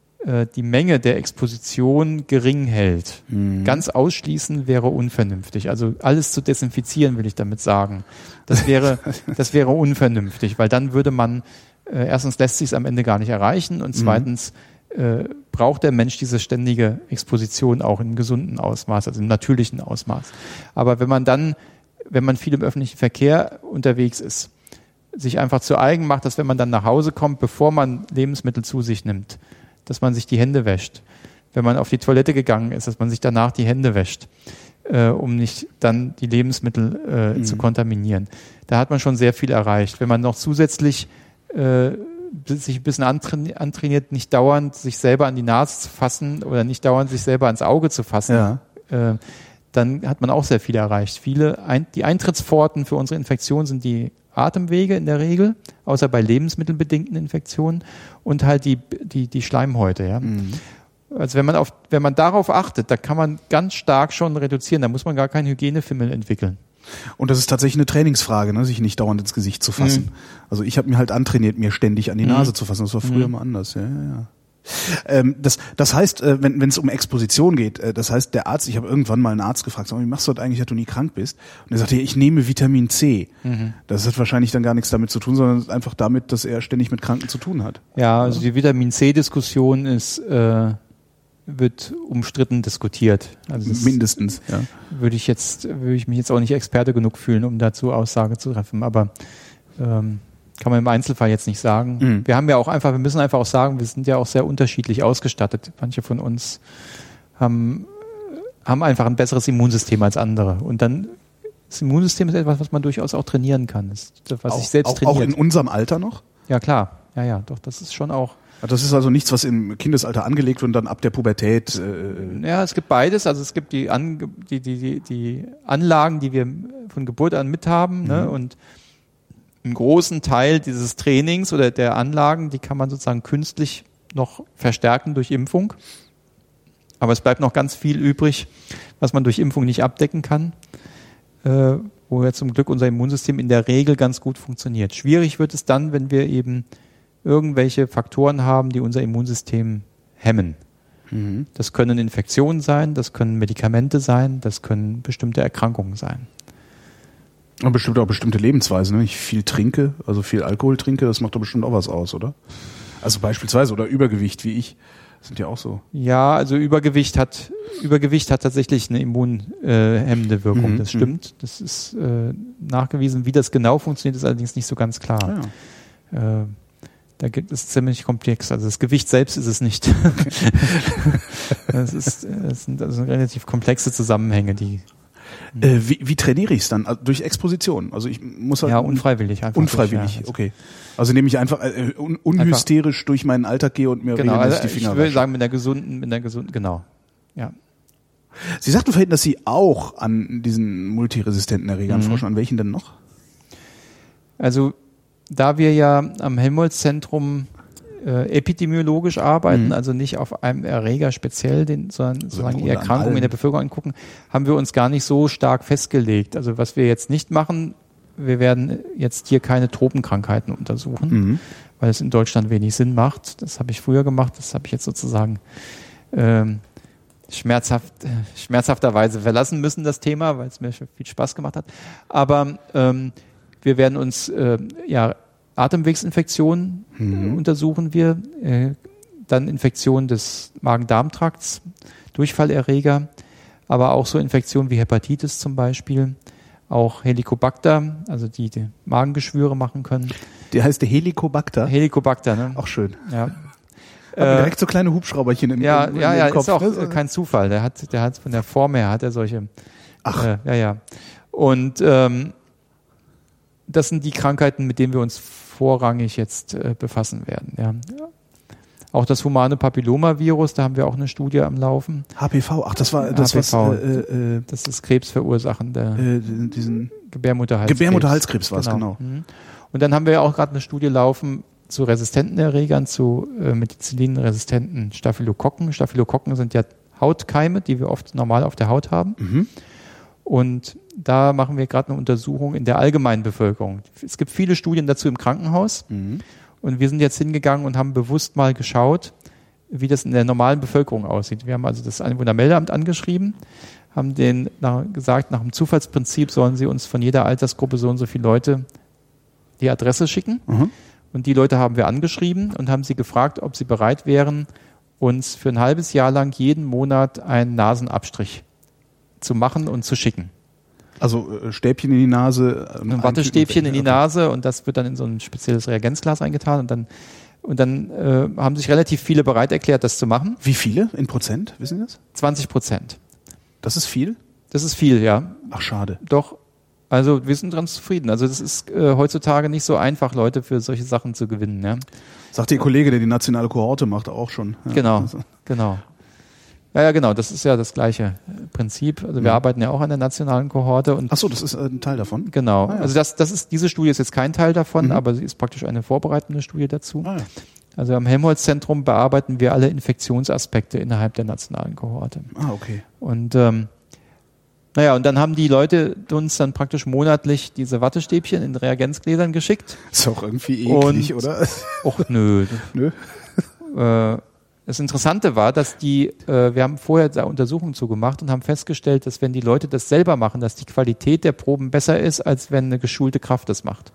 die Menge der Exposition gering hält. Mhm. Ganz ausschließen wäre unvernünftig. Also alles zu desinfizieren, will ich damit sagen. Das wäre, das wäre unvernünftig, weil dann würde man, äh, erstens lässt sich es am Ende gar nicht erreichen und zweitens äh, braucht der Mensch diese ständige Exposition auch in gesunden Ausmaß, also im natürlichen Ausmaß. Aber wenn man dann, wenn man viel im öffentlichen Verkehr unterwegs ist, sich einfach zu eigen macht, dass wenn man dann nach Hause kommt, bevor man Lebensmittel zu sich nimmt, dass man sich die Hände wäscht. Wenn man auf die Toilette gegangen ist, dass man sich danach die Hände wäscht, äh, um nicht dann die Lebensmittel äh, mhm. zu kontaminieren. Da hat man schon sehr viel erreicht. Wenn man noch zusätzlich äh, sich ein bisschen antrainiert, antrainiert, nicht dauernd sich selber an die Nase zu fassen oder nicht dauernd sich selber ans Auge zu fassen, ja. äh, dann hat man auch sehr viel erreicht. Viele, ein, die Eintrittspforten für unsere Infektion sind die Atemwege in der Regel, außer bei lebensmittelbedingten Infektionen und halt die, die, die Schleimhäute, ja. Mhm. Also wenn man auf, wenn man darauf achtet, da kann man ganz stark schon reduzieren, da muss man gar keinen Hygienefimmel entwickeln. Und das ist tatsächlich eine Trainingsfrage, ne, sich nicht dauernd ins Gesicht zu fassen. Mhm. Also ich habe mir halt antrainiert, mir ständig an die Nase mhm. zu fassen. Das war früher mhm. mal anders, ja, ja, ja. Ähm, das, das heißt, äh, wenn wenn es um Exposition geht, äh, das heißt, der Arzt, ich habe irgendwann mal einen Arzt gefragt, sag mal, wie machst du das eigentlich, dass du nie krank bist? Und er sagte, ich nehme Vitamin C. Mhm. Das hat wahrscheinlich dann gar nichts damit zu tun, sondern einfach damit, dass er ständig mit Kranken zu tun hat. Ja, also die Vitamin C-Diskussion ist äh, wird umstritten diskutiert. Also mindestens, ja. Würde ich jetzt würde ich mich jetzt auch nicht Experte genug fühlen, um dazu Aussage zu treffen, aber ähm, kann man im Einzelfall jetzt nicht sagen. Mhm. Wir haben ja auch einfach, wir müssen einfach auch sagen, wir sind ja auch sehr unterschiedlich ausgestattet. Manche von uns haben, haben einfach ein besseres Immunsystem als andere. Und dann, das Immunsystem ist etwas, was man durchaus auch trainieren kann. Das ist, was auch, sich selbst auch, trainiert. Auch in unserem Alter noch? Ja, klar. Ja, ja, doch, das ist schon auch. Das ist also nichts, was im Kindesalter angelegt wird und dann ab der Pubertät. Äh ja, es gibt beides. Also es gibt die, An- die, die, die, die Anlagen, die wir von Geburt an mithaben, mhm. ne, und einen großen Teil dieses Trainings oder der Anlagen, die kann man sozusagen künstlich noch verstärken durch Impfung. Aber es bleibt noch ganz viel übrig, was man durch Impfung nicht abdecken kann, äh, wo ja zum Glück unser Immunsystem in der Regel ganz gut funktioniert. Schwierig wird es dann, wenn wir eben irgendwelche Faktoren haben, die unser Immunsystem hemmen. Mhm. Das können Infektionen sein, das können Medikamente sein, das können bestimmte Erkrankungen sein. Und bestimmt auch bestimmte Lebensweisen, ne? Ich viel trinke, also viel Alkohol trinke, das macht doch bestimmt auch was aus, oder? Also beispielsweise, oder Übergewicht wie ich, sind ja auch so. Ja, also Übergewicht hat Übergewicht hat tatsächlich eine immunhemmende äh, Wirkung, mhm. das stimmt. Das ist äh, nachgewiesen. Wie das genau funktioniert, ist allerdings nicht so ganz klar. Ja. Äh, da gibt es ziemlich komplex. Also das Gewicht selbst ist es nicht. das, ist, das sind also relativ komplexe Zusammenhänge, die Äh, wie, wie trainiere ich es dann? Also durch Exposition? Also ich muss halt ja unfreiwillig einfach. Unfreiwillig, durch, ja. Okay. Also indem ich einfach äh, un, unhysterisch einfach durch meinen Alltag gehe und mir genau, regelmäßig also die Finger ich würde wasche. sagen mit einer gesunden, mit einer gesunden, genau. Ja. Sie sagten vorhin, dass Sie auch an diesen multiresistenten Erregern mhm. forschen. An welchen denn noch? Also da wir ja am Helmholtz-Zentrum äh, epidemiologisch arbeiten, mhm. also nicht auf einem Erreger speziell, den, sondern also sozusagen die Erkrankungen in der Bevölkerung angucken, haben wir uns gar nicht so stark festgelegt. Also was wir jetzt nicht machen, wir werden jetzt hier keine Tropenkrankheiten untersuchen, mhm. weil es in Deutschland wenig Sinn macht. Das habe ich früher gemacht, das habe ich jetzt sozusagen ähm, schmerzhaft, äh, schmerzhafterweise verlassen müssen, das Thema, weil es mir viel Spaß gemacht hat. Aber ähm, wir werden uns äh, ja Atemwegsinfektionen mhm. untersuchen wir, äh, dann Infektionen des Magen-Darm-Trakts, Durchfallerreger, aber auch so Infektionen wie Hepatitis zum Beispiel, auch Helicobacter, also die, die Magengeschwüre machen können. Der heißt der Helicobacter? Helicobacter, ne? Auch schön. Ja. Äh, direkt so kleine Hubschrauberchen im, ja, im, im ja, ja, Kopf. Ja, ist auch ne? kein Zufall. Der hat, der hat von der Form her hat er solche. Ach. Äh, ja, ja. Und ähm, das sind die Krankheiten, mit denen wir uns vorrangig jetzt äh, befassen werden. Ja. Auch das humane Papillomavirus, da haben wir auch eine Studie am Laufen. H P V, ach, das war das H P V, was äh, äh, das ist krebsverursachende äh, diesen Gebärmutterhalskrebs. Gebärmutterhalskrebs war es, genau. genau. Und dann haben wir ja auch gerade eine Studie laufen zu resistenten Erregern, zu äh, Methicillin-resistenten Staphylokokken. Staphylokokken sind ja Hautkeime, die wir oft normal auf der Haut haben. Mhm. Und da machen wir gerade eine Untersuchung in der allgemeinen Bevölkerung. Es gibt viele Studien dazu im Krankenhaus. Mhm. Und wir sind jetzt hingegangen und haben bewusst mal geschaut, wie das in der normalen Bevölkerung aussieht. Wir haben also das Einwohnermeldeamt angeschrieben, haben denen nach, gesagt, nach dem Zufallsprinzip sollen sie uns von jeder Altersgruppe so und so viele Leute die Adresse schicken. Mhm. Und die Leute haben wir angeschrieben und haben sie gefragt, ob sie bereit wären, uns für ein halbes Jahr lang jeden Monat einen Nasenabstrich zu machen und zu schicken. Also äh, Stäbchen in die Nase. Ein Wattestäbchen in die Nase und das wird dann in so ein spezielles Reagenzglas eingetan und dann und dann äh, haben sich relativ viele bereit erklärt, das zu machen. Wie viele in Prozent, wissen Sie das? zwanzig Prozent. Das ist viel? Das ist viel, ja. Ach, schade. Doch, also wir sind ganz zufrieden. Also das ist äh, heutzutage nicht so einfach, Leute für solche Sachen zu gewinnen. Ja. Sagt Ihr Kollege, der die nationale Kohorte macht, auch schon. Ja, genau, also. genau. Ja, ja, genau, das ist ja das gleiche Prinzip. Also wir ja. arbeiten ja auch an der nationalen Kohorte. Und ach so, das ist ein Teil davon? Genau. Ah, ja. Also das, das ist, diese Studie ist jetzt kein Teil davon, mhm. aber sie ist praktisch eine vorbereitende Studie dazu. Ah, ja. Also am Helmholtz-Zentrum bearbeiten wir alle Infektionsaspekte innerhalb der nationalen Kohorte. Ah, okay. Und ähm, naja, und dann haben die Leute uns dann praktisch monatlich diese Wattestäbchen in Reagenzgläsern geschickt. Ist auch irgendwie eklig, und, oder? Och, nö. Nö. Äh, Das Interessante war, dass die, äh, wir haben vorher da Untersuchungen zu gemacht und haben festgestellt, dass wenn die Leute das selber machen, dass die Qualität der Proben besser ist, als wenn eine geschulte Kraft das macht.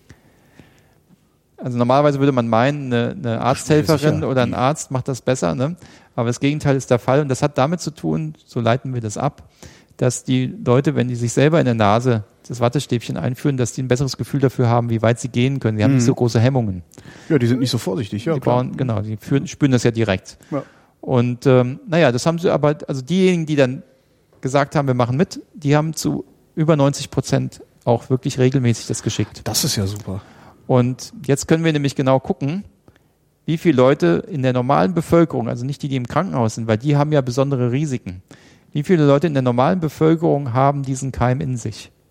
Also normalerweise würde man meinen, eine, eine Arzthelferin oder ein Arzt macht das besser, ne? Aber das Gegenteil ist der Fall und das hat damit zu tun, so leiten wir das ab, dass die Leute, wenn die sich selber in der Nase das Wattestäbchen einführen, dass die ein besseres Gefühl dafür haben, wie weit sie gehen können. Die haben mhm. nicht so große Hemmungen. Ja, die sind nicht so vorsichtig. Ja, die klar. Brauchen, genau, die führen, spüren das ja direkt. Ja. Und ähm, naja, das haben sie aber, also diejenigen, die dann gesagt haben, wir machen mit, die haben zu über neunzig Prozent auch wirklich regelmäßig das geschickt. Das ist ja super. Und jetzt können wir nämlich genau gucken, wie viele Leute in der normalen Bevölkerung, also nicht die, die im Krankenhaus sind, weil die haben ja besondere Risiken. Wie viele Leute in der normalen Bevölkerung haben diesen Keim in sich?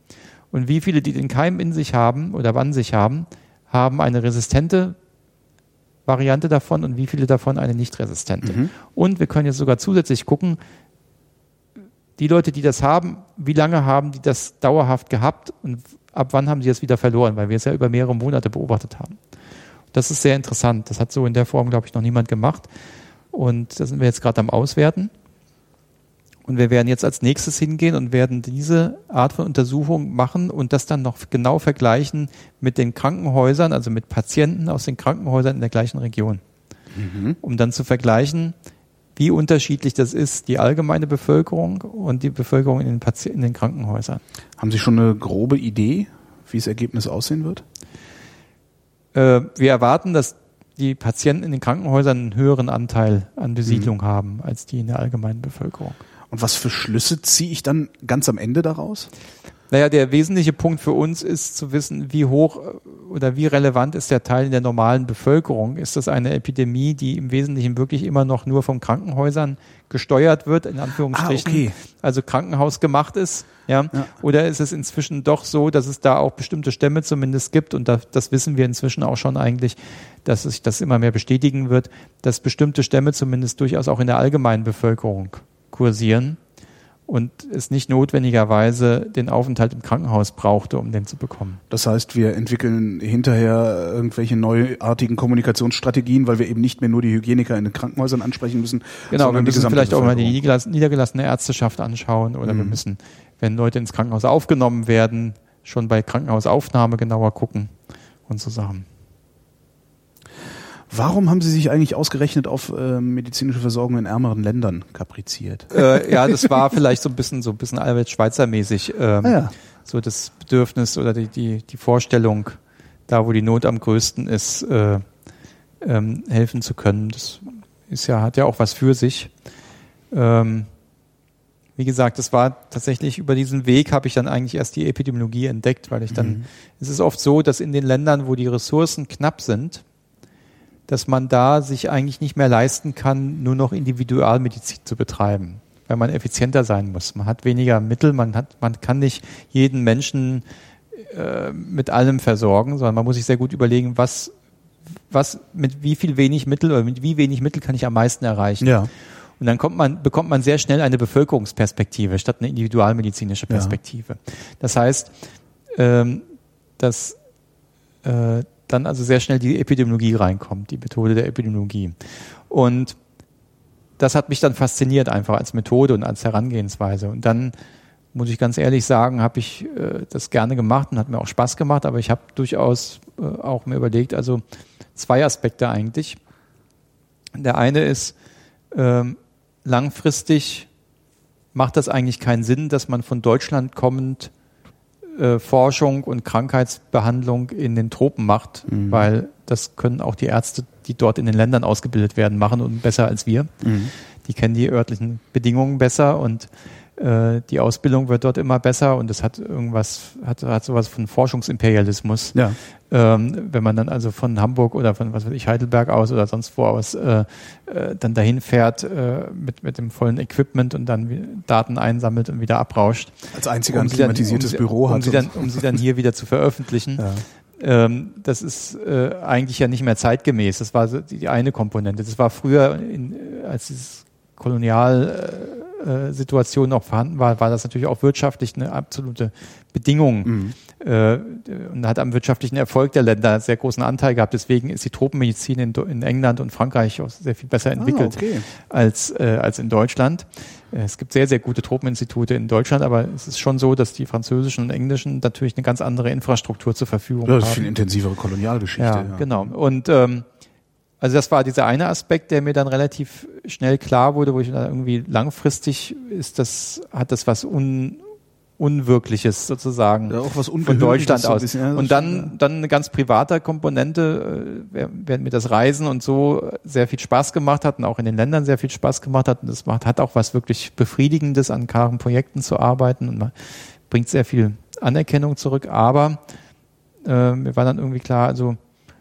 Und wie viele, die den Keim in sich haben oder wann sich haben, haben eine resistente Variante davon und wie viele davon eine nicht resistente. Mhm. Und wir können jetzt sogar zusätzlich gucken, die Leute, die das haben, wie lange haben die das dauerhaft gehabt und ab wann haben sie das wieder verloren, weil wir es ja über mehrere Monate beobachtet haben. Das ist sehr interessant. Das hat so in der Form, glaube ich, noch niemand gemacht. Und da sind wir jetzt gerade am Auswerten. Und wir werden jetzt als nächstes hingehen und werden diese Art von Untersuchung machen und das dann noch genau vergleichen mit den Krankenhäusern, also mit Patienten aus den Krankenhäusern in der gleichen Region. Mhm. Um dann zu vergleichen, wie unterschiedlich das ist, die allgemeine Bevölkerung und die Bevölkerung in den, Pati- in den Krankenhäusern. Haben Sie schon eine grobe Idee, wie das Ergebnis aussehen wird? Äh, wir erwarten, dass die Patienten in den Krankenhäusern einen höheren Anteil an Besiedlung mhm. haben als die in der allgemeinen Bevölkerung. Und was für Schlüsse ziehe ich dann ganz am Ende daraus? Naja, der wesentliche Punkt für uns ist zu wissen, wie hoch oder wie relevant ist der Teil in der normalen Bevölkerung. Ist das eine Epidemie, die im Wesentlichen wirklich immer noch nur von Krankenhäusern gesteuert wird, in Anführungsstrichen, ah, okay. also Krankenhaus gemacht ist? Ja? ja. Oder ist es inzwischen doch so, dass es da auch bestimmte Stämme zumindest gibt, und das, das wissen wir inzwischen auch schon eigentlich, dass sich das immer mehr bestätigen wird, dass bestimmte Stämme zumindest durchaus auch in der allgemeinen Bevölkerung kursieren und es nicht notwendigerweise den Aufenthalt im Krankenhaus brauchte, um den zu bekommen. Das heißt, wir entwickeln hinterher irgendwelche neuartigen Kommunikationsstrategien, weil wir eben nicht mehr nur die Hygieniker in den Krankenhäusern ansprechen müssen. Genau, wir müssen vielleicht auch mal die niedergelassene Ärzteschaft anschauen oder mhm. wir müssen, wenn Leute ins Krankenhaus aufgenommen werden, schon bei Krankenhausaufnahme genauer gucken und so Sachen. Warum haben Sie sich eigentlich ausgerechnet auf äh, medizinische Versorgung in ärmeren Ländern kapriziert? Äh, ja, das war vielleicht so ein bisschen so ein bisschen Albert-Schweitzer-mäßig ähm, ah, ja. so das Bedürfnis oder die, die die Vorstellung, da wo die Not am größten ist, äh, ähm, helfen zu können. Das ist ja hat ja auch was für sich. Ähm, wie gesagt, das war tatsächlich über diesen Weg habe ich dann eigentlich erst die Epidemiologie entdeckt, weil ich dann mhm. es ist oft so, dass in den Ländern, wo die Ressourcen knapp sind, dass man da sich eigentlich nicht mehr leisten kann, nur noch Individualmedizin zu betreiben, weil man effizienter sein muss. Man hat weniger Mittel, man hat, man kann nicht jeden Menschen äh, mit allem versorgen, sondern man muss sich sehr gut überlegen, was, was mit wie viel wenig Mittel oder mit wie wenig Mittel kann ich am meisten erreichen. Ja. Und dann kommt man, bekommt man sehr schnell eine Bevölkerungsperspektive statt eine individualmedizinische Perspektive. Ja. Das heißt, ähm, dass äh, dann also sehr schnell die Epidemiologie reinkommt, die Methode der Epidemiologie. Und das hat mich dann fasziniert einfach als Methode und als Herangehensweise. Und dann, muss ich ganz ehrlich sagen, habe ich äh, das gerne gemacht und hat mir auch Spaß gemacht, aber ich habe durchaus äh, auch mir überlegt, also zwei Aspekte eigentlich. Der eine ist, ähm, langfristig macht das eigentlich keinen Sinn, dass man von Deutschland kommend Forschung und Krankheitsbehandlung in den Tropen macht, mhm. weil das können auch die Ärzte, die dort in den Ländern ausgebildet werden, machen und besser als wir. Mhm. Die kennen die örtlichen Bedingungen besser und äh, die Ausbildung wird dort immer besser und es hat irgendwas, hat, hat sowas von Forschungsimperialismus. Ja. Ähm, wenn man dann also von Hamburg oder von was weiß ich, Heidelberg aus oder sonst wo aus äh, äh, dann dahin fährt äh, mit, mit dem vollen Equipment und dann Daten einsammelt und wieder abrauscht. Als einziger ein klimatisiertes dann, um, Büro um hat. Sie dann, um sie dann hier wieder zu veröffentlichen. Ja. Ähm, das ist äh, eigentlich ja nicht mehr zeitgemäß. Das war so die, die eine Komponente. Das war früher, in, als dieses Kolonial äh, Situation noch vorhanden war, war das natürlich auch wirtschaftlich eine absolute Bedingung mhm. äh, und hat am wirtschaftlichen Erfolg der Länder sehr großen Anteil gehabt. Deswegen ist die Tropenmedizin in, in England und Frankreich auch sehr viel besser entwickelt ah, okay. als, äh, als in Deutschland. Es gibt sehr, sehr gute Tropeninstitute in Deutschland, aber es ist schon so, dass die französischen und englischen natürlich eine ganz andere Infrastruktur zur Verfügung haben. Das ist eine viel intensivere Kolonialgeschichte. Ja, ja. Genau. Und ähm, also das war dieser eine Aspekt, der mir dann relativ schnell klar wurde, wo ich dann irgendwie langfristig ist das, hat das was un, Unwirkliches sozusagen ja, auch was von Deutschland so aus. Bisschen, ja, und dann, dann eine ganz private Komponente, während mir das Reisen und so sehr viel Spaß gemacht hat und auch in den Ländern sehr viel Spaß gemacht hat. Und das macht, hat auch was wirklich Befriedigendes, an klaren Projekten zu arbeiten und man bringt sehr viel Anerkennung zurück. Aber äh, mir war dann irgendwie klar, also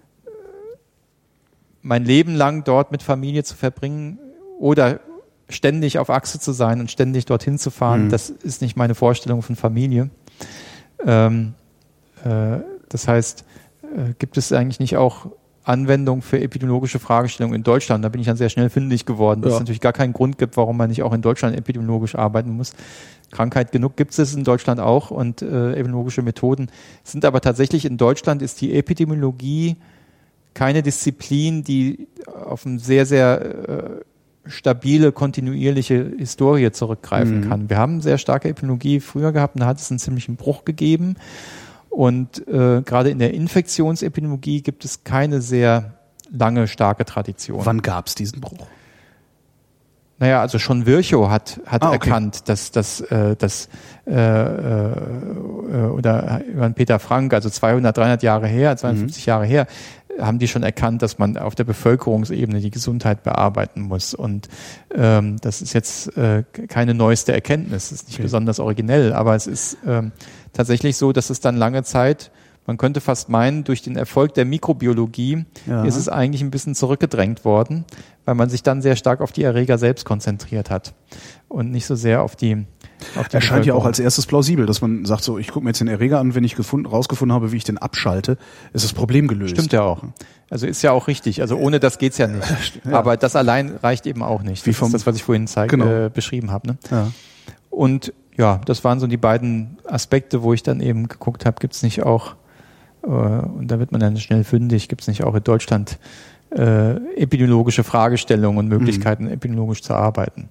mein Leben lang dort mit Familie zu verbringen oder ständig auf Achse zu sein und ständig dorthin zu fahren, mhm. das ist nicht meine Vorstellung von Familie. Ähm, äh, das heißt, äh, gibt es eigentlich nicht auch Anwendung für epidemiologische Fragestellungen in Deutschland? Da bin ich dann sehr schnell fündig geworden, dass ja. es natürlich gar keinen Grund gibt, warum man nicht auch in Deutschland epidemiologisch arbeiten muss. Krankheit genug gibt es in Deutschland auch und äh, epidemiologische Methoden sind aber tatsächlich in Deutschland ist die Epidemiologie keine Disziplin, die auf eine sehr, sehr äh, stabile, kontinuierliche Historie zurückgreifen mhm. kann. Wir haben sehr starke Epidemiologie früher gehabt und da hat es einen ziemlichen Bruch gegeben. Und äh, gerade in der Infektionsepidemiologie gibt es keine sehr lange, starke Tradition. Wann gab es diesen Bruch? Naja, also schon Virchow hat, hat ah, okay. erkannt, dass das, äh, das äh, äh, oder Johann Peter Frank, also zweihundert, dreihundert Jahre her, zweiundfünfzig mhm. Jahre her, haben die schon erkannt, dass man auf der Bevölkerungsebene die Gesundheit bearbeiten muss. Und ähm, das ist jetzt äh, keine neueste Erkenntnis, das ist nicht okay. besonders originell, aber es ist ähm, tatsächlich so, dass es dann lange Zeit, man könnte fast meinen, durch den Erfolg der Mikrobiologie ja. ist es eigentlich ein bisschen zurückgedrängt worden, weil man sich dann sehr stark auf die Erreger selbst konzentriert hat und nicht so sehr auf die auf die Erscheint ja auch als erstes plausibel, dass man sagt, so ich gucke mir jetzt den Erreger an, wenn ich gefunden, rausgefunden habe, wie ich den abschalte, ist das Problem gelöst. Stimmt ja auch. Also ist ja auch richtig. Also ohne das geht's ja nicht. Ja. Aber das allein reicht eben auch nicht. Das wie vom, ist das, was ich vorhin zeig, genau. äh, beschrieben habe. Ne? Ja. Und ja, das waren so die beiden Aspekte, wo ich dann eben geguckt habe, gibt's nicht auch, äh, und da wird man dann schnell fündig, gibt's nicht auch in Deutschland äh, epidemiologische Fragestellungen und Möglichkeiten, mhm. epidemiologisch zu arbeiten.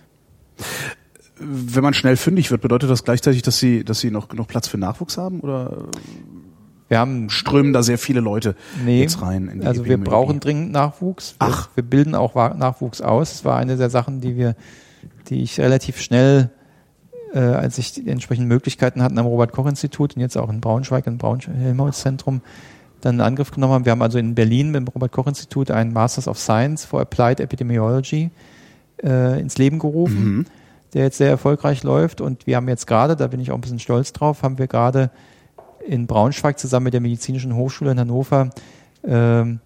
Wenn man schnell fündig wird, bedeutet das gleichzeitig, dass Sie, dass Sie noch genug Platz für Nachwuchs haben, oder wir haben, strömen da sehr viele Leute nee, jetzt rein? In die also wir brauchen dringend Nachwuchs. Wir, Ach. wir bilden auch Nachwuchs aus. Das war eine der Sachen, die wir, die ich relativ schnell, äh, als ich die entsprechenden Möglichkeiten hatten am Robert-Koch-Institut und jetzt auch in Braunschweig, im Braunschweig-Helmholtz-Zentrum, dann in Angriff genommen haben. Wir haben also in Berlin mit dem Robert-Koch-Institut einen Masters of Science for Applied Epidemiology äh, ins Leben gerufen. Mhm. Der jetzt sehr erfolgreich läuft, und wir haben jetzt gerade, da bin ich auch ein bisschen stolz drauf, haben wir gerade in Braunschweig zusammen mit der Medizinischen Hochschule in Hannover ähm,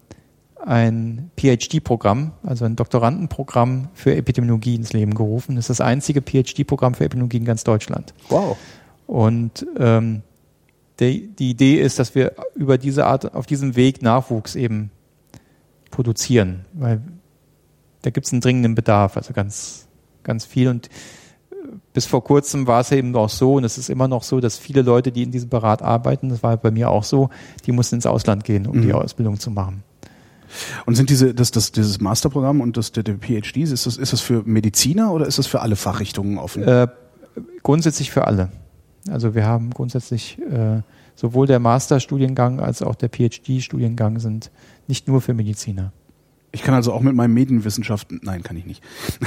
ein P H D-Programm, also ein Doktorandenprogramm für Epidemiologie ins Leben gerufen. Das ist das einzige P H D-Programm für Epidemiologie in ganz Deutschland. Wow. Und ähm, die, die Idee ist, dass wir über diese Art, auf diesem Weg Nachwuchs eben produzieren, weil da gibt es einen dringenden Bedarf, also ganz ganz viel. Und bis vor kurzem war es eben auch so, und es ist immer noch so, dass viele Leute, die in diesem Bereich arbeiten, das war bei mir auch so, die mussten ins Ausland gehen, um mhm. die Ausbildung zu machen. Und sind diese, das, das, dieses Masterprogramm und das, der, der P H Ds, ist das, ist das für Mediziner oder ist das für alle Fachrichtungen offen? Äh, grundsätzlich für alle. Also wir haben grundsätzlich äh, sowohl der Masterstudiengang als auch der P H D-Studiengang sind nicht nur für Mediziner. Ich kann also auch mit meinen Medienwissenschaften, nein, kann ich nicht.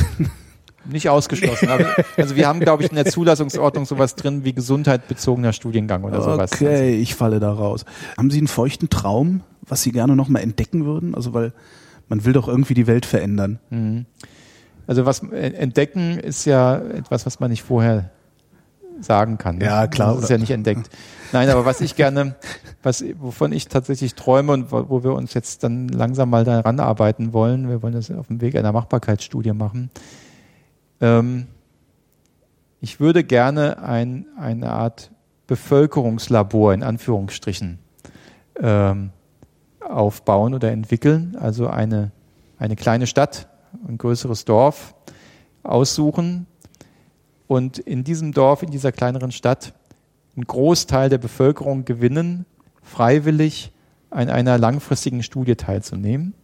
Nicht ausgeschlossen. Aber, also wir haben, glaube ich, in der Zulassungsordnung sowas drin wie gesundheitsbezogener Studiengang oder sowas. Okay, ich falle da raus. Haben Sie einen feuchten Traum, was Sie gerne noch mal entdecken würden? Also weil man will doch irgendwie die Welt verändern. Mhm. Also was entdecken ist ja etwas, was man nicht vorher sagen kann. Ja, klar. Das ist ja nicht entdeckt. Nein, aber was ich gerne, was, wovon ich tatsächlich träume und wo, wo wir uns jetzt dann langsam mal daran arbeiten wollen, wir wollen das auf dem Weg einer Machbarkeitsstudie machen. Ähm, ich würde gerne ein, eine Art Bevölkerungslabor in Anführungsstrichen ähm, aufbauen oder entwickeln, also eine, eine kleine Stadt, ein größeres Dorf aussuchen und in diesem Dorf, in dieser kleineren Stadt, einen Großteil der Bevölkerung gewinnen, freiwillig an einer langfristigen Studie teilzunehmen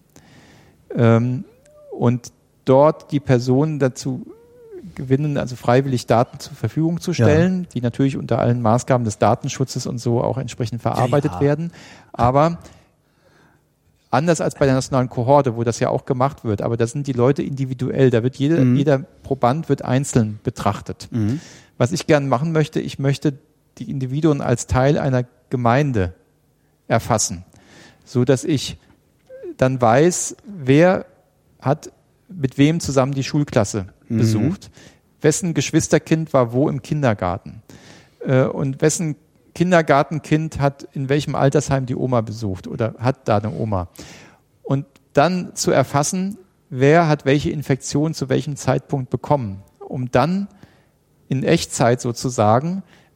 ähm, und dort die Personen dazu gewinnen, also freiwillig Daten zur Verfügung zu stellen, ja. die natürlich unter allen Maßgaben des Datenschutzes und so auch entsprechend verarbeitet ja, ja. werden. Aber anders als bei der nationalen Kohorte, wo das ja auch gemacht wird, aber da sind die Leute individuell, da wird jeder, mhm. jeder Proband wird einzeln betrachtet. Mhm. Was ich gerne machen möchte, ich möchte die Individuen als Teil einer Gemeinde erfassen, so dass ich dann weiß, wer hat mit wem zusammen die Schulklasse mhm. besucht, wessen Geschwisterkind war wo im Kindergarten äh, und wessen Kindergartenkind hat in welchem Altersheim die Oma besucht oder hat da eine Oma. Und dann zu erfassen, wer hat welche Infektion zu welchem Zeitpunkt bekommen, um dann in Echtzeit sozusagen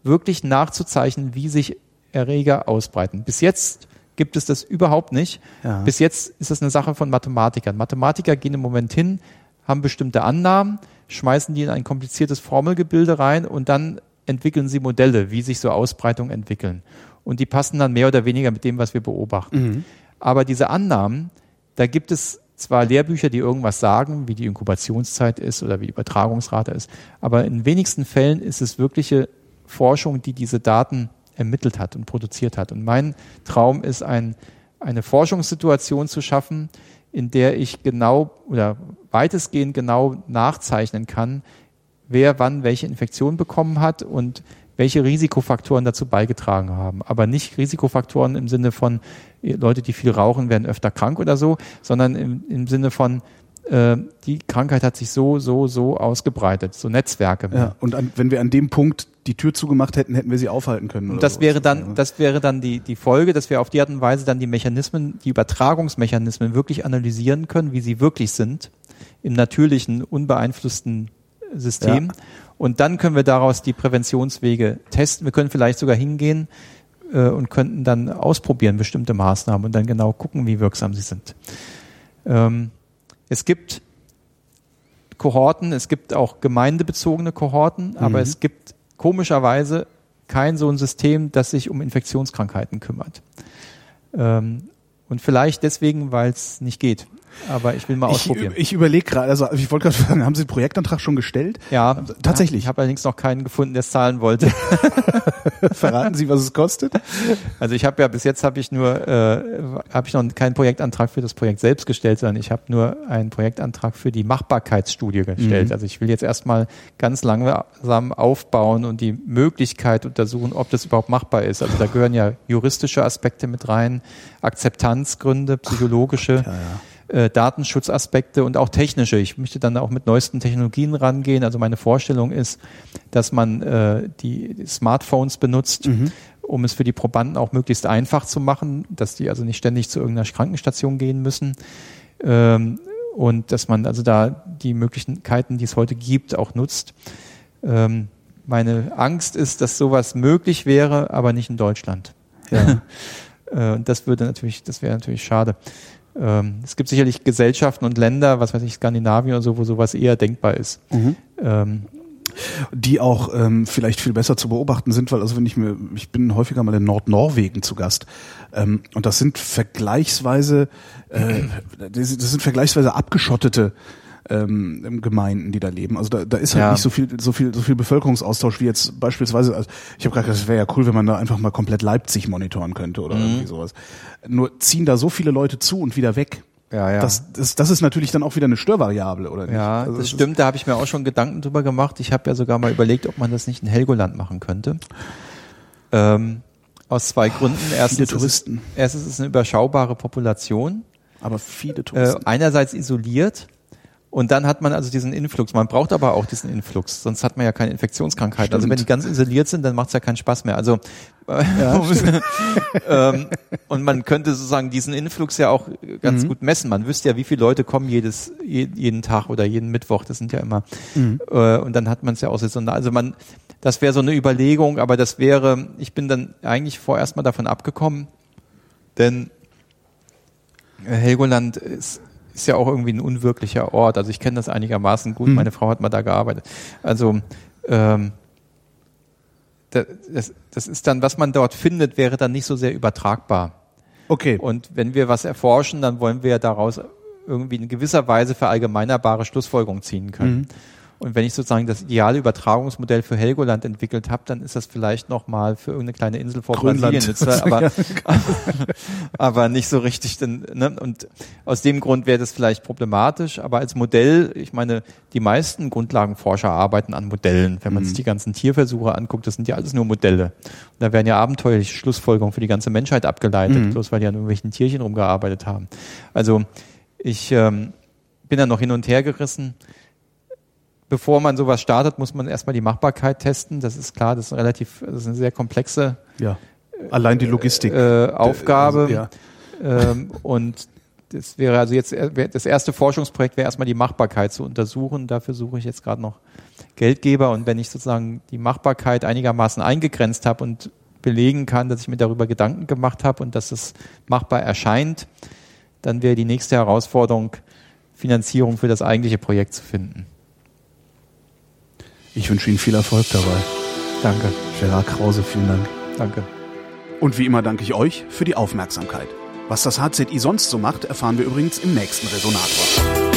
wirklich nachzuzeichnen, wie sich Erreger ausbreiten. Bis jetzt gibt es das überhaupt nicht. Ja. Bis jetzt ist das eine Sache von Mathematikern. Mathematiker gehen im Moment hin, haben bestimmte Annahmen, schmeißen die in ein kompliziertes Formelgebilde rein und dann entwickeln sie Modelle, wie sich so Ausbreitungen entwickeln. Und die passen dann mehr oder weniger mit dem, was wir beobachten. Mhm. Aber diese Annahmen, da gibt es zwar Lehrbücher, die irgendwas sagen, wie die Inkubationszeit ist oder wie die Übertragungsrate ist, aber in wenigsten Fällen ist es wirkliche Forschung, die diese Daten ermittelt hat und produziert hat. Und mein Traum ist, ein, eine Forschungssituation zu schaffen, in der ich genau oder weitestgehend genau nachzeichnen kann, wer wann welche Infektion bekommen hat und welche Risikofaktoren dazu beigetragen haben. Aber nicht Risikofaktoren im Sinne von Leute, die viel rauchen, werden öfter krank oder so, sondern im, im Sinne von äh, die Krankheit hat sich so, so, so ausgebreitet, so Netzwerke. Ja, und an, wenn wir an dem Punkt die Tür zugemacht hätten, hätten wir sie aufhalten können. Und oder das so. wäre dann, das wäre dann die, die Folge, dass wir auf die Art und Weise dann die Mechanismen, die Übertragungsmechanismen wirklich analysieren können, wie sie wirklich sind, im natürlichen, unbeeinflussten System. Ja. Und dann können wir daraus die Präventionswege testen. Wir können vielleicht sogar hingehen äh, und könnten dann ausprobieren bestimmte Maßnahmen und dann genau gucken, wie wirksam sie sind. Ähm, es gibt Kohorten, es gibt auch gemeindebezogene Kohorten, mhm. aber es gibt komischerweise kein so ein System, das sich um Infektionskrankheiten kümmert. Ähm, und vielleicht deswegen, weil es nicht geht. Aber ich will mal ausprobieren. Ich, ich überlege gerade, also ich wollte gerade fragen, haben Sie den Projektantrag schon gestellt? Ja, tatsächlich. Ich habe allerdings noch keinen gefunden, der es zahlen wollte. Verraten Sie, was es kostet? Also ich habe ja bis jetzt habe ich nur äh, habe ich noch keinen Projektantrag für das Projekt selbst gestellt, sondern ich habe nur einen Projektantrag für die Machbarkeitsstudie gestellt. Mhm. Also ich will jetzt erstmal ganz langsam aufbauen und die Möglichkeit untersuchen, ob das überhaupt machbar ist. Also da gehören ja juristische Aspekte mit rein, Akzeptanzgründe, psychologische. Ja, ja. Äh, Datenschutzaspekte und auch technische. Ich möchte dann auch mit neuesten Technologien rangehen. Also meine Vorstellung ist, dass man äh, die Smartphones benutzt, mhm. um es für die Probanden auch möglichst einfach zu machen, dass die also nicht ständig zu irgendeiner Krankenstation gehen müssen. Ähm, und dass man also da die Möglichkeiten, die es heute gibt, auch nutzt. Ähm, meine Angst ist, dass sowas möglich wäre, aber nicht in Deutschland. Ja. äh, und das würde natürlich, das wäre natürlich schade. Ähm, es gibt sicherlich Gesellschaften und Länder, was weiß ich, Skandinavien oder so, wo sowas eher denkbar ist. Mhm. Ähm, die auch ähm, vielleicht viel besser zu beobachten sind, weil also wenn ich mir, ich bin häufiger mal in Nordnorwegen zu Gast ähm, und das sind vergleichsweise, äh, das, das sind vergleichsweise abgeschottete ähm, Gemeinden, die da leben. Also da, da ist halt ja. nicht so viel, so viel, so viel Bevölkerungsaustausch wie jetzt beispielsweise. Also ich habe gerade gedacht, es wäre ja cool, wenn man da einfach mal komplett Leipzig monitoren könnte oder mhm. irgendwie sowas. Nur ziehen da so viele Leute zu und wieder weg. Ja, ja. Das, das, das ist natürlich dann auch wieder eine Störvariable, oder nicht? Ja, also das, das stimmt. Da habe ich mir auch schon Gedanken drüber gemacht. Ich habe ja sogar mal überlegt, ob man das nicht in Helgoland machen könnte. Ähm, aus zwei Gründen. Erstens viele Touristen. Ist es, erstens ist es eine überschaubare Population. Aber viele Touristen. Äh, einerseits isoliert. Und dann hat man also diesen Influx. Man braucht aber auch diesen Influx, sonst hat man ja keine Infektionskrankheit. Stimmt. Also wenn die ganz isoliert sind, dann macht es ja keinen Spaß mehr. Also ja, ähm, und man könnte sozusagen diesen Influx ja auch ganz mhm. gut messen. Man wüsste ja, wie viele Leute kommen jedes jeden Tag oder jeden Mittwoch. Das sind ja immer. Mhm. Äh, und dann hat man es ja auch so. Also man, das wäre so eine Überlegung, aber das wäre. Ich bin dann eigentlich vorerst mal davon abgekommen, denn Helgoland ist ist ja auch irgendwie ein unwirklicher Ort. Also ich kenne das einigermaßen gut. Mhm. Meine Frau hat mal da gearbeitet. Also ähm, das, das ist dann, was man dort findet, wäre dann nicht so sehr übertragbar. Okay. Und wenn wir was erforschen, dann wollen wir ja daraus irgendwie in gewisser Weise verallgemeinerbare Schlussfolgerungen ziehen können. Mhm. Und wenn ich sozusagen das ideale Übertragungsmodell für Helgoland entwickelt habe, dann ist das vielleicht nochmal für irgendeine kleine Insel vor Grönland. Brasilien nützlich, aber, aber nicht so richtig. Denn, ne? Und aus dem Grund wäre das vielleicht problematisch. Aber als Modell, ich meine, die meisten Grundlagenforscher arbeiten an Modellen. Wenn man mhm. sich die ganzen Tierversuche anguckt, das sind ja alles nur Modelle. Und da werden ja abenteuerliche Schlussfolgerungen für die ganze Menschheit abgeleitet, mhm. bloß weil die an irgendwelchen Tierchen rumgearbeitet haben. Also ich ähm, bin da noch hin und her gerissen. Bevor man sowas startet, muss man erstmal die Machbarkeit testen. Das ist klar, das ist relativ, das ist eine sehr komplexe ja. Allein die Logistik. Äh, Aufgabe. Also, ja. ähm, und das wäre also jetzt, das erste Forschungsprojekt wäre erstmal die Machbarkeit zu untersuchen. Dafür suche ich jetzt gerade noch Geldgeber. Und wenn ich sozusagen die Machbarkeit einigermaßen eingegrenzt habe und belegen kann, dass ich mir darüber Gedanken gemacht habe und dass es machbar erscheint, dann wäre die nächste Herausforderung, Finanzierung für das eigentliche Projekt zu finden. Ich wünsche Ihnen viel Erfolg dabei. Danke. Gerard Krause, vielen Dank. Danke. Und wie immer danke ich euch für die Aufmerksamkeit. Was das H Z I sonst so macht, erfahren wir übrigens im nächsten Resonator.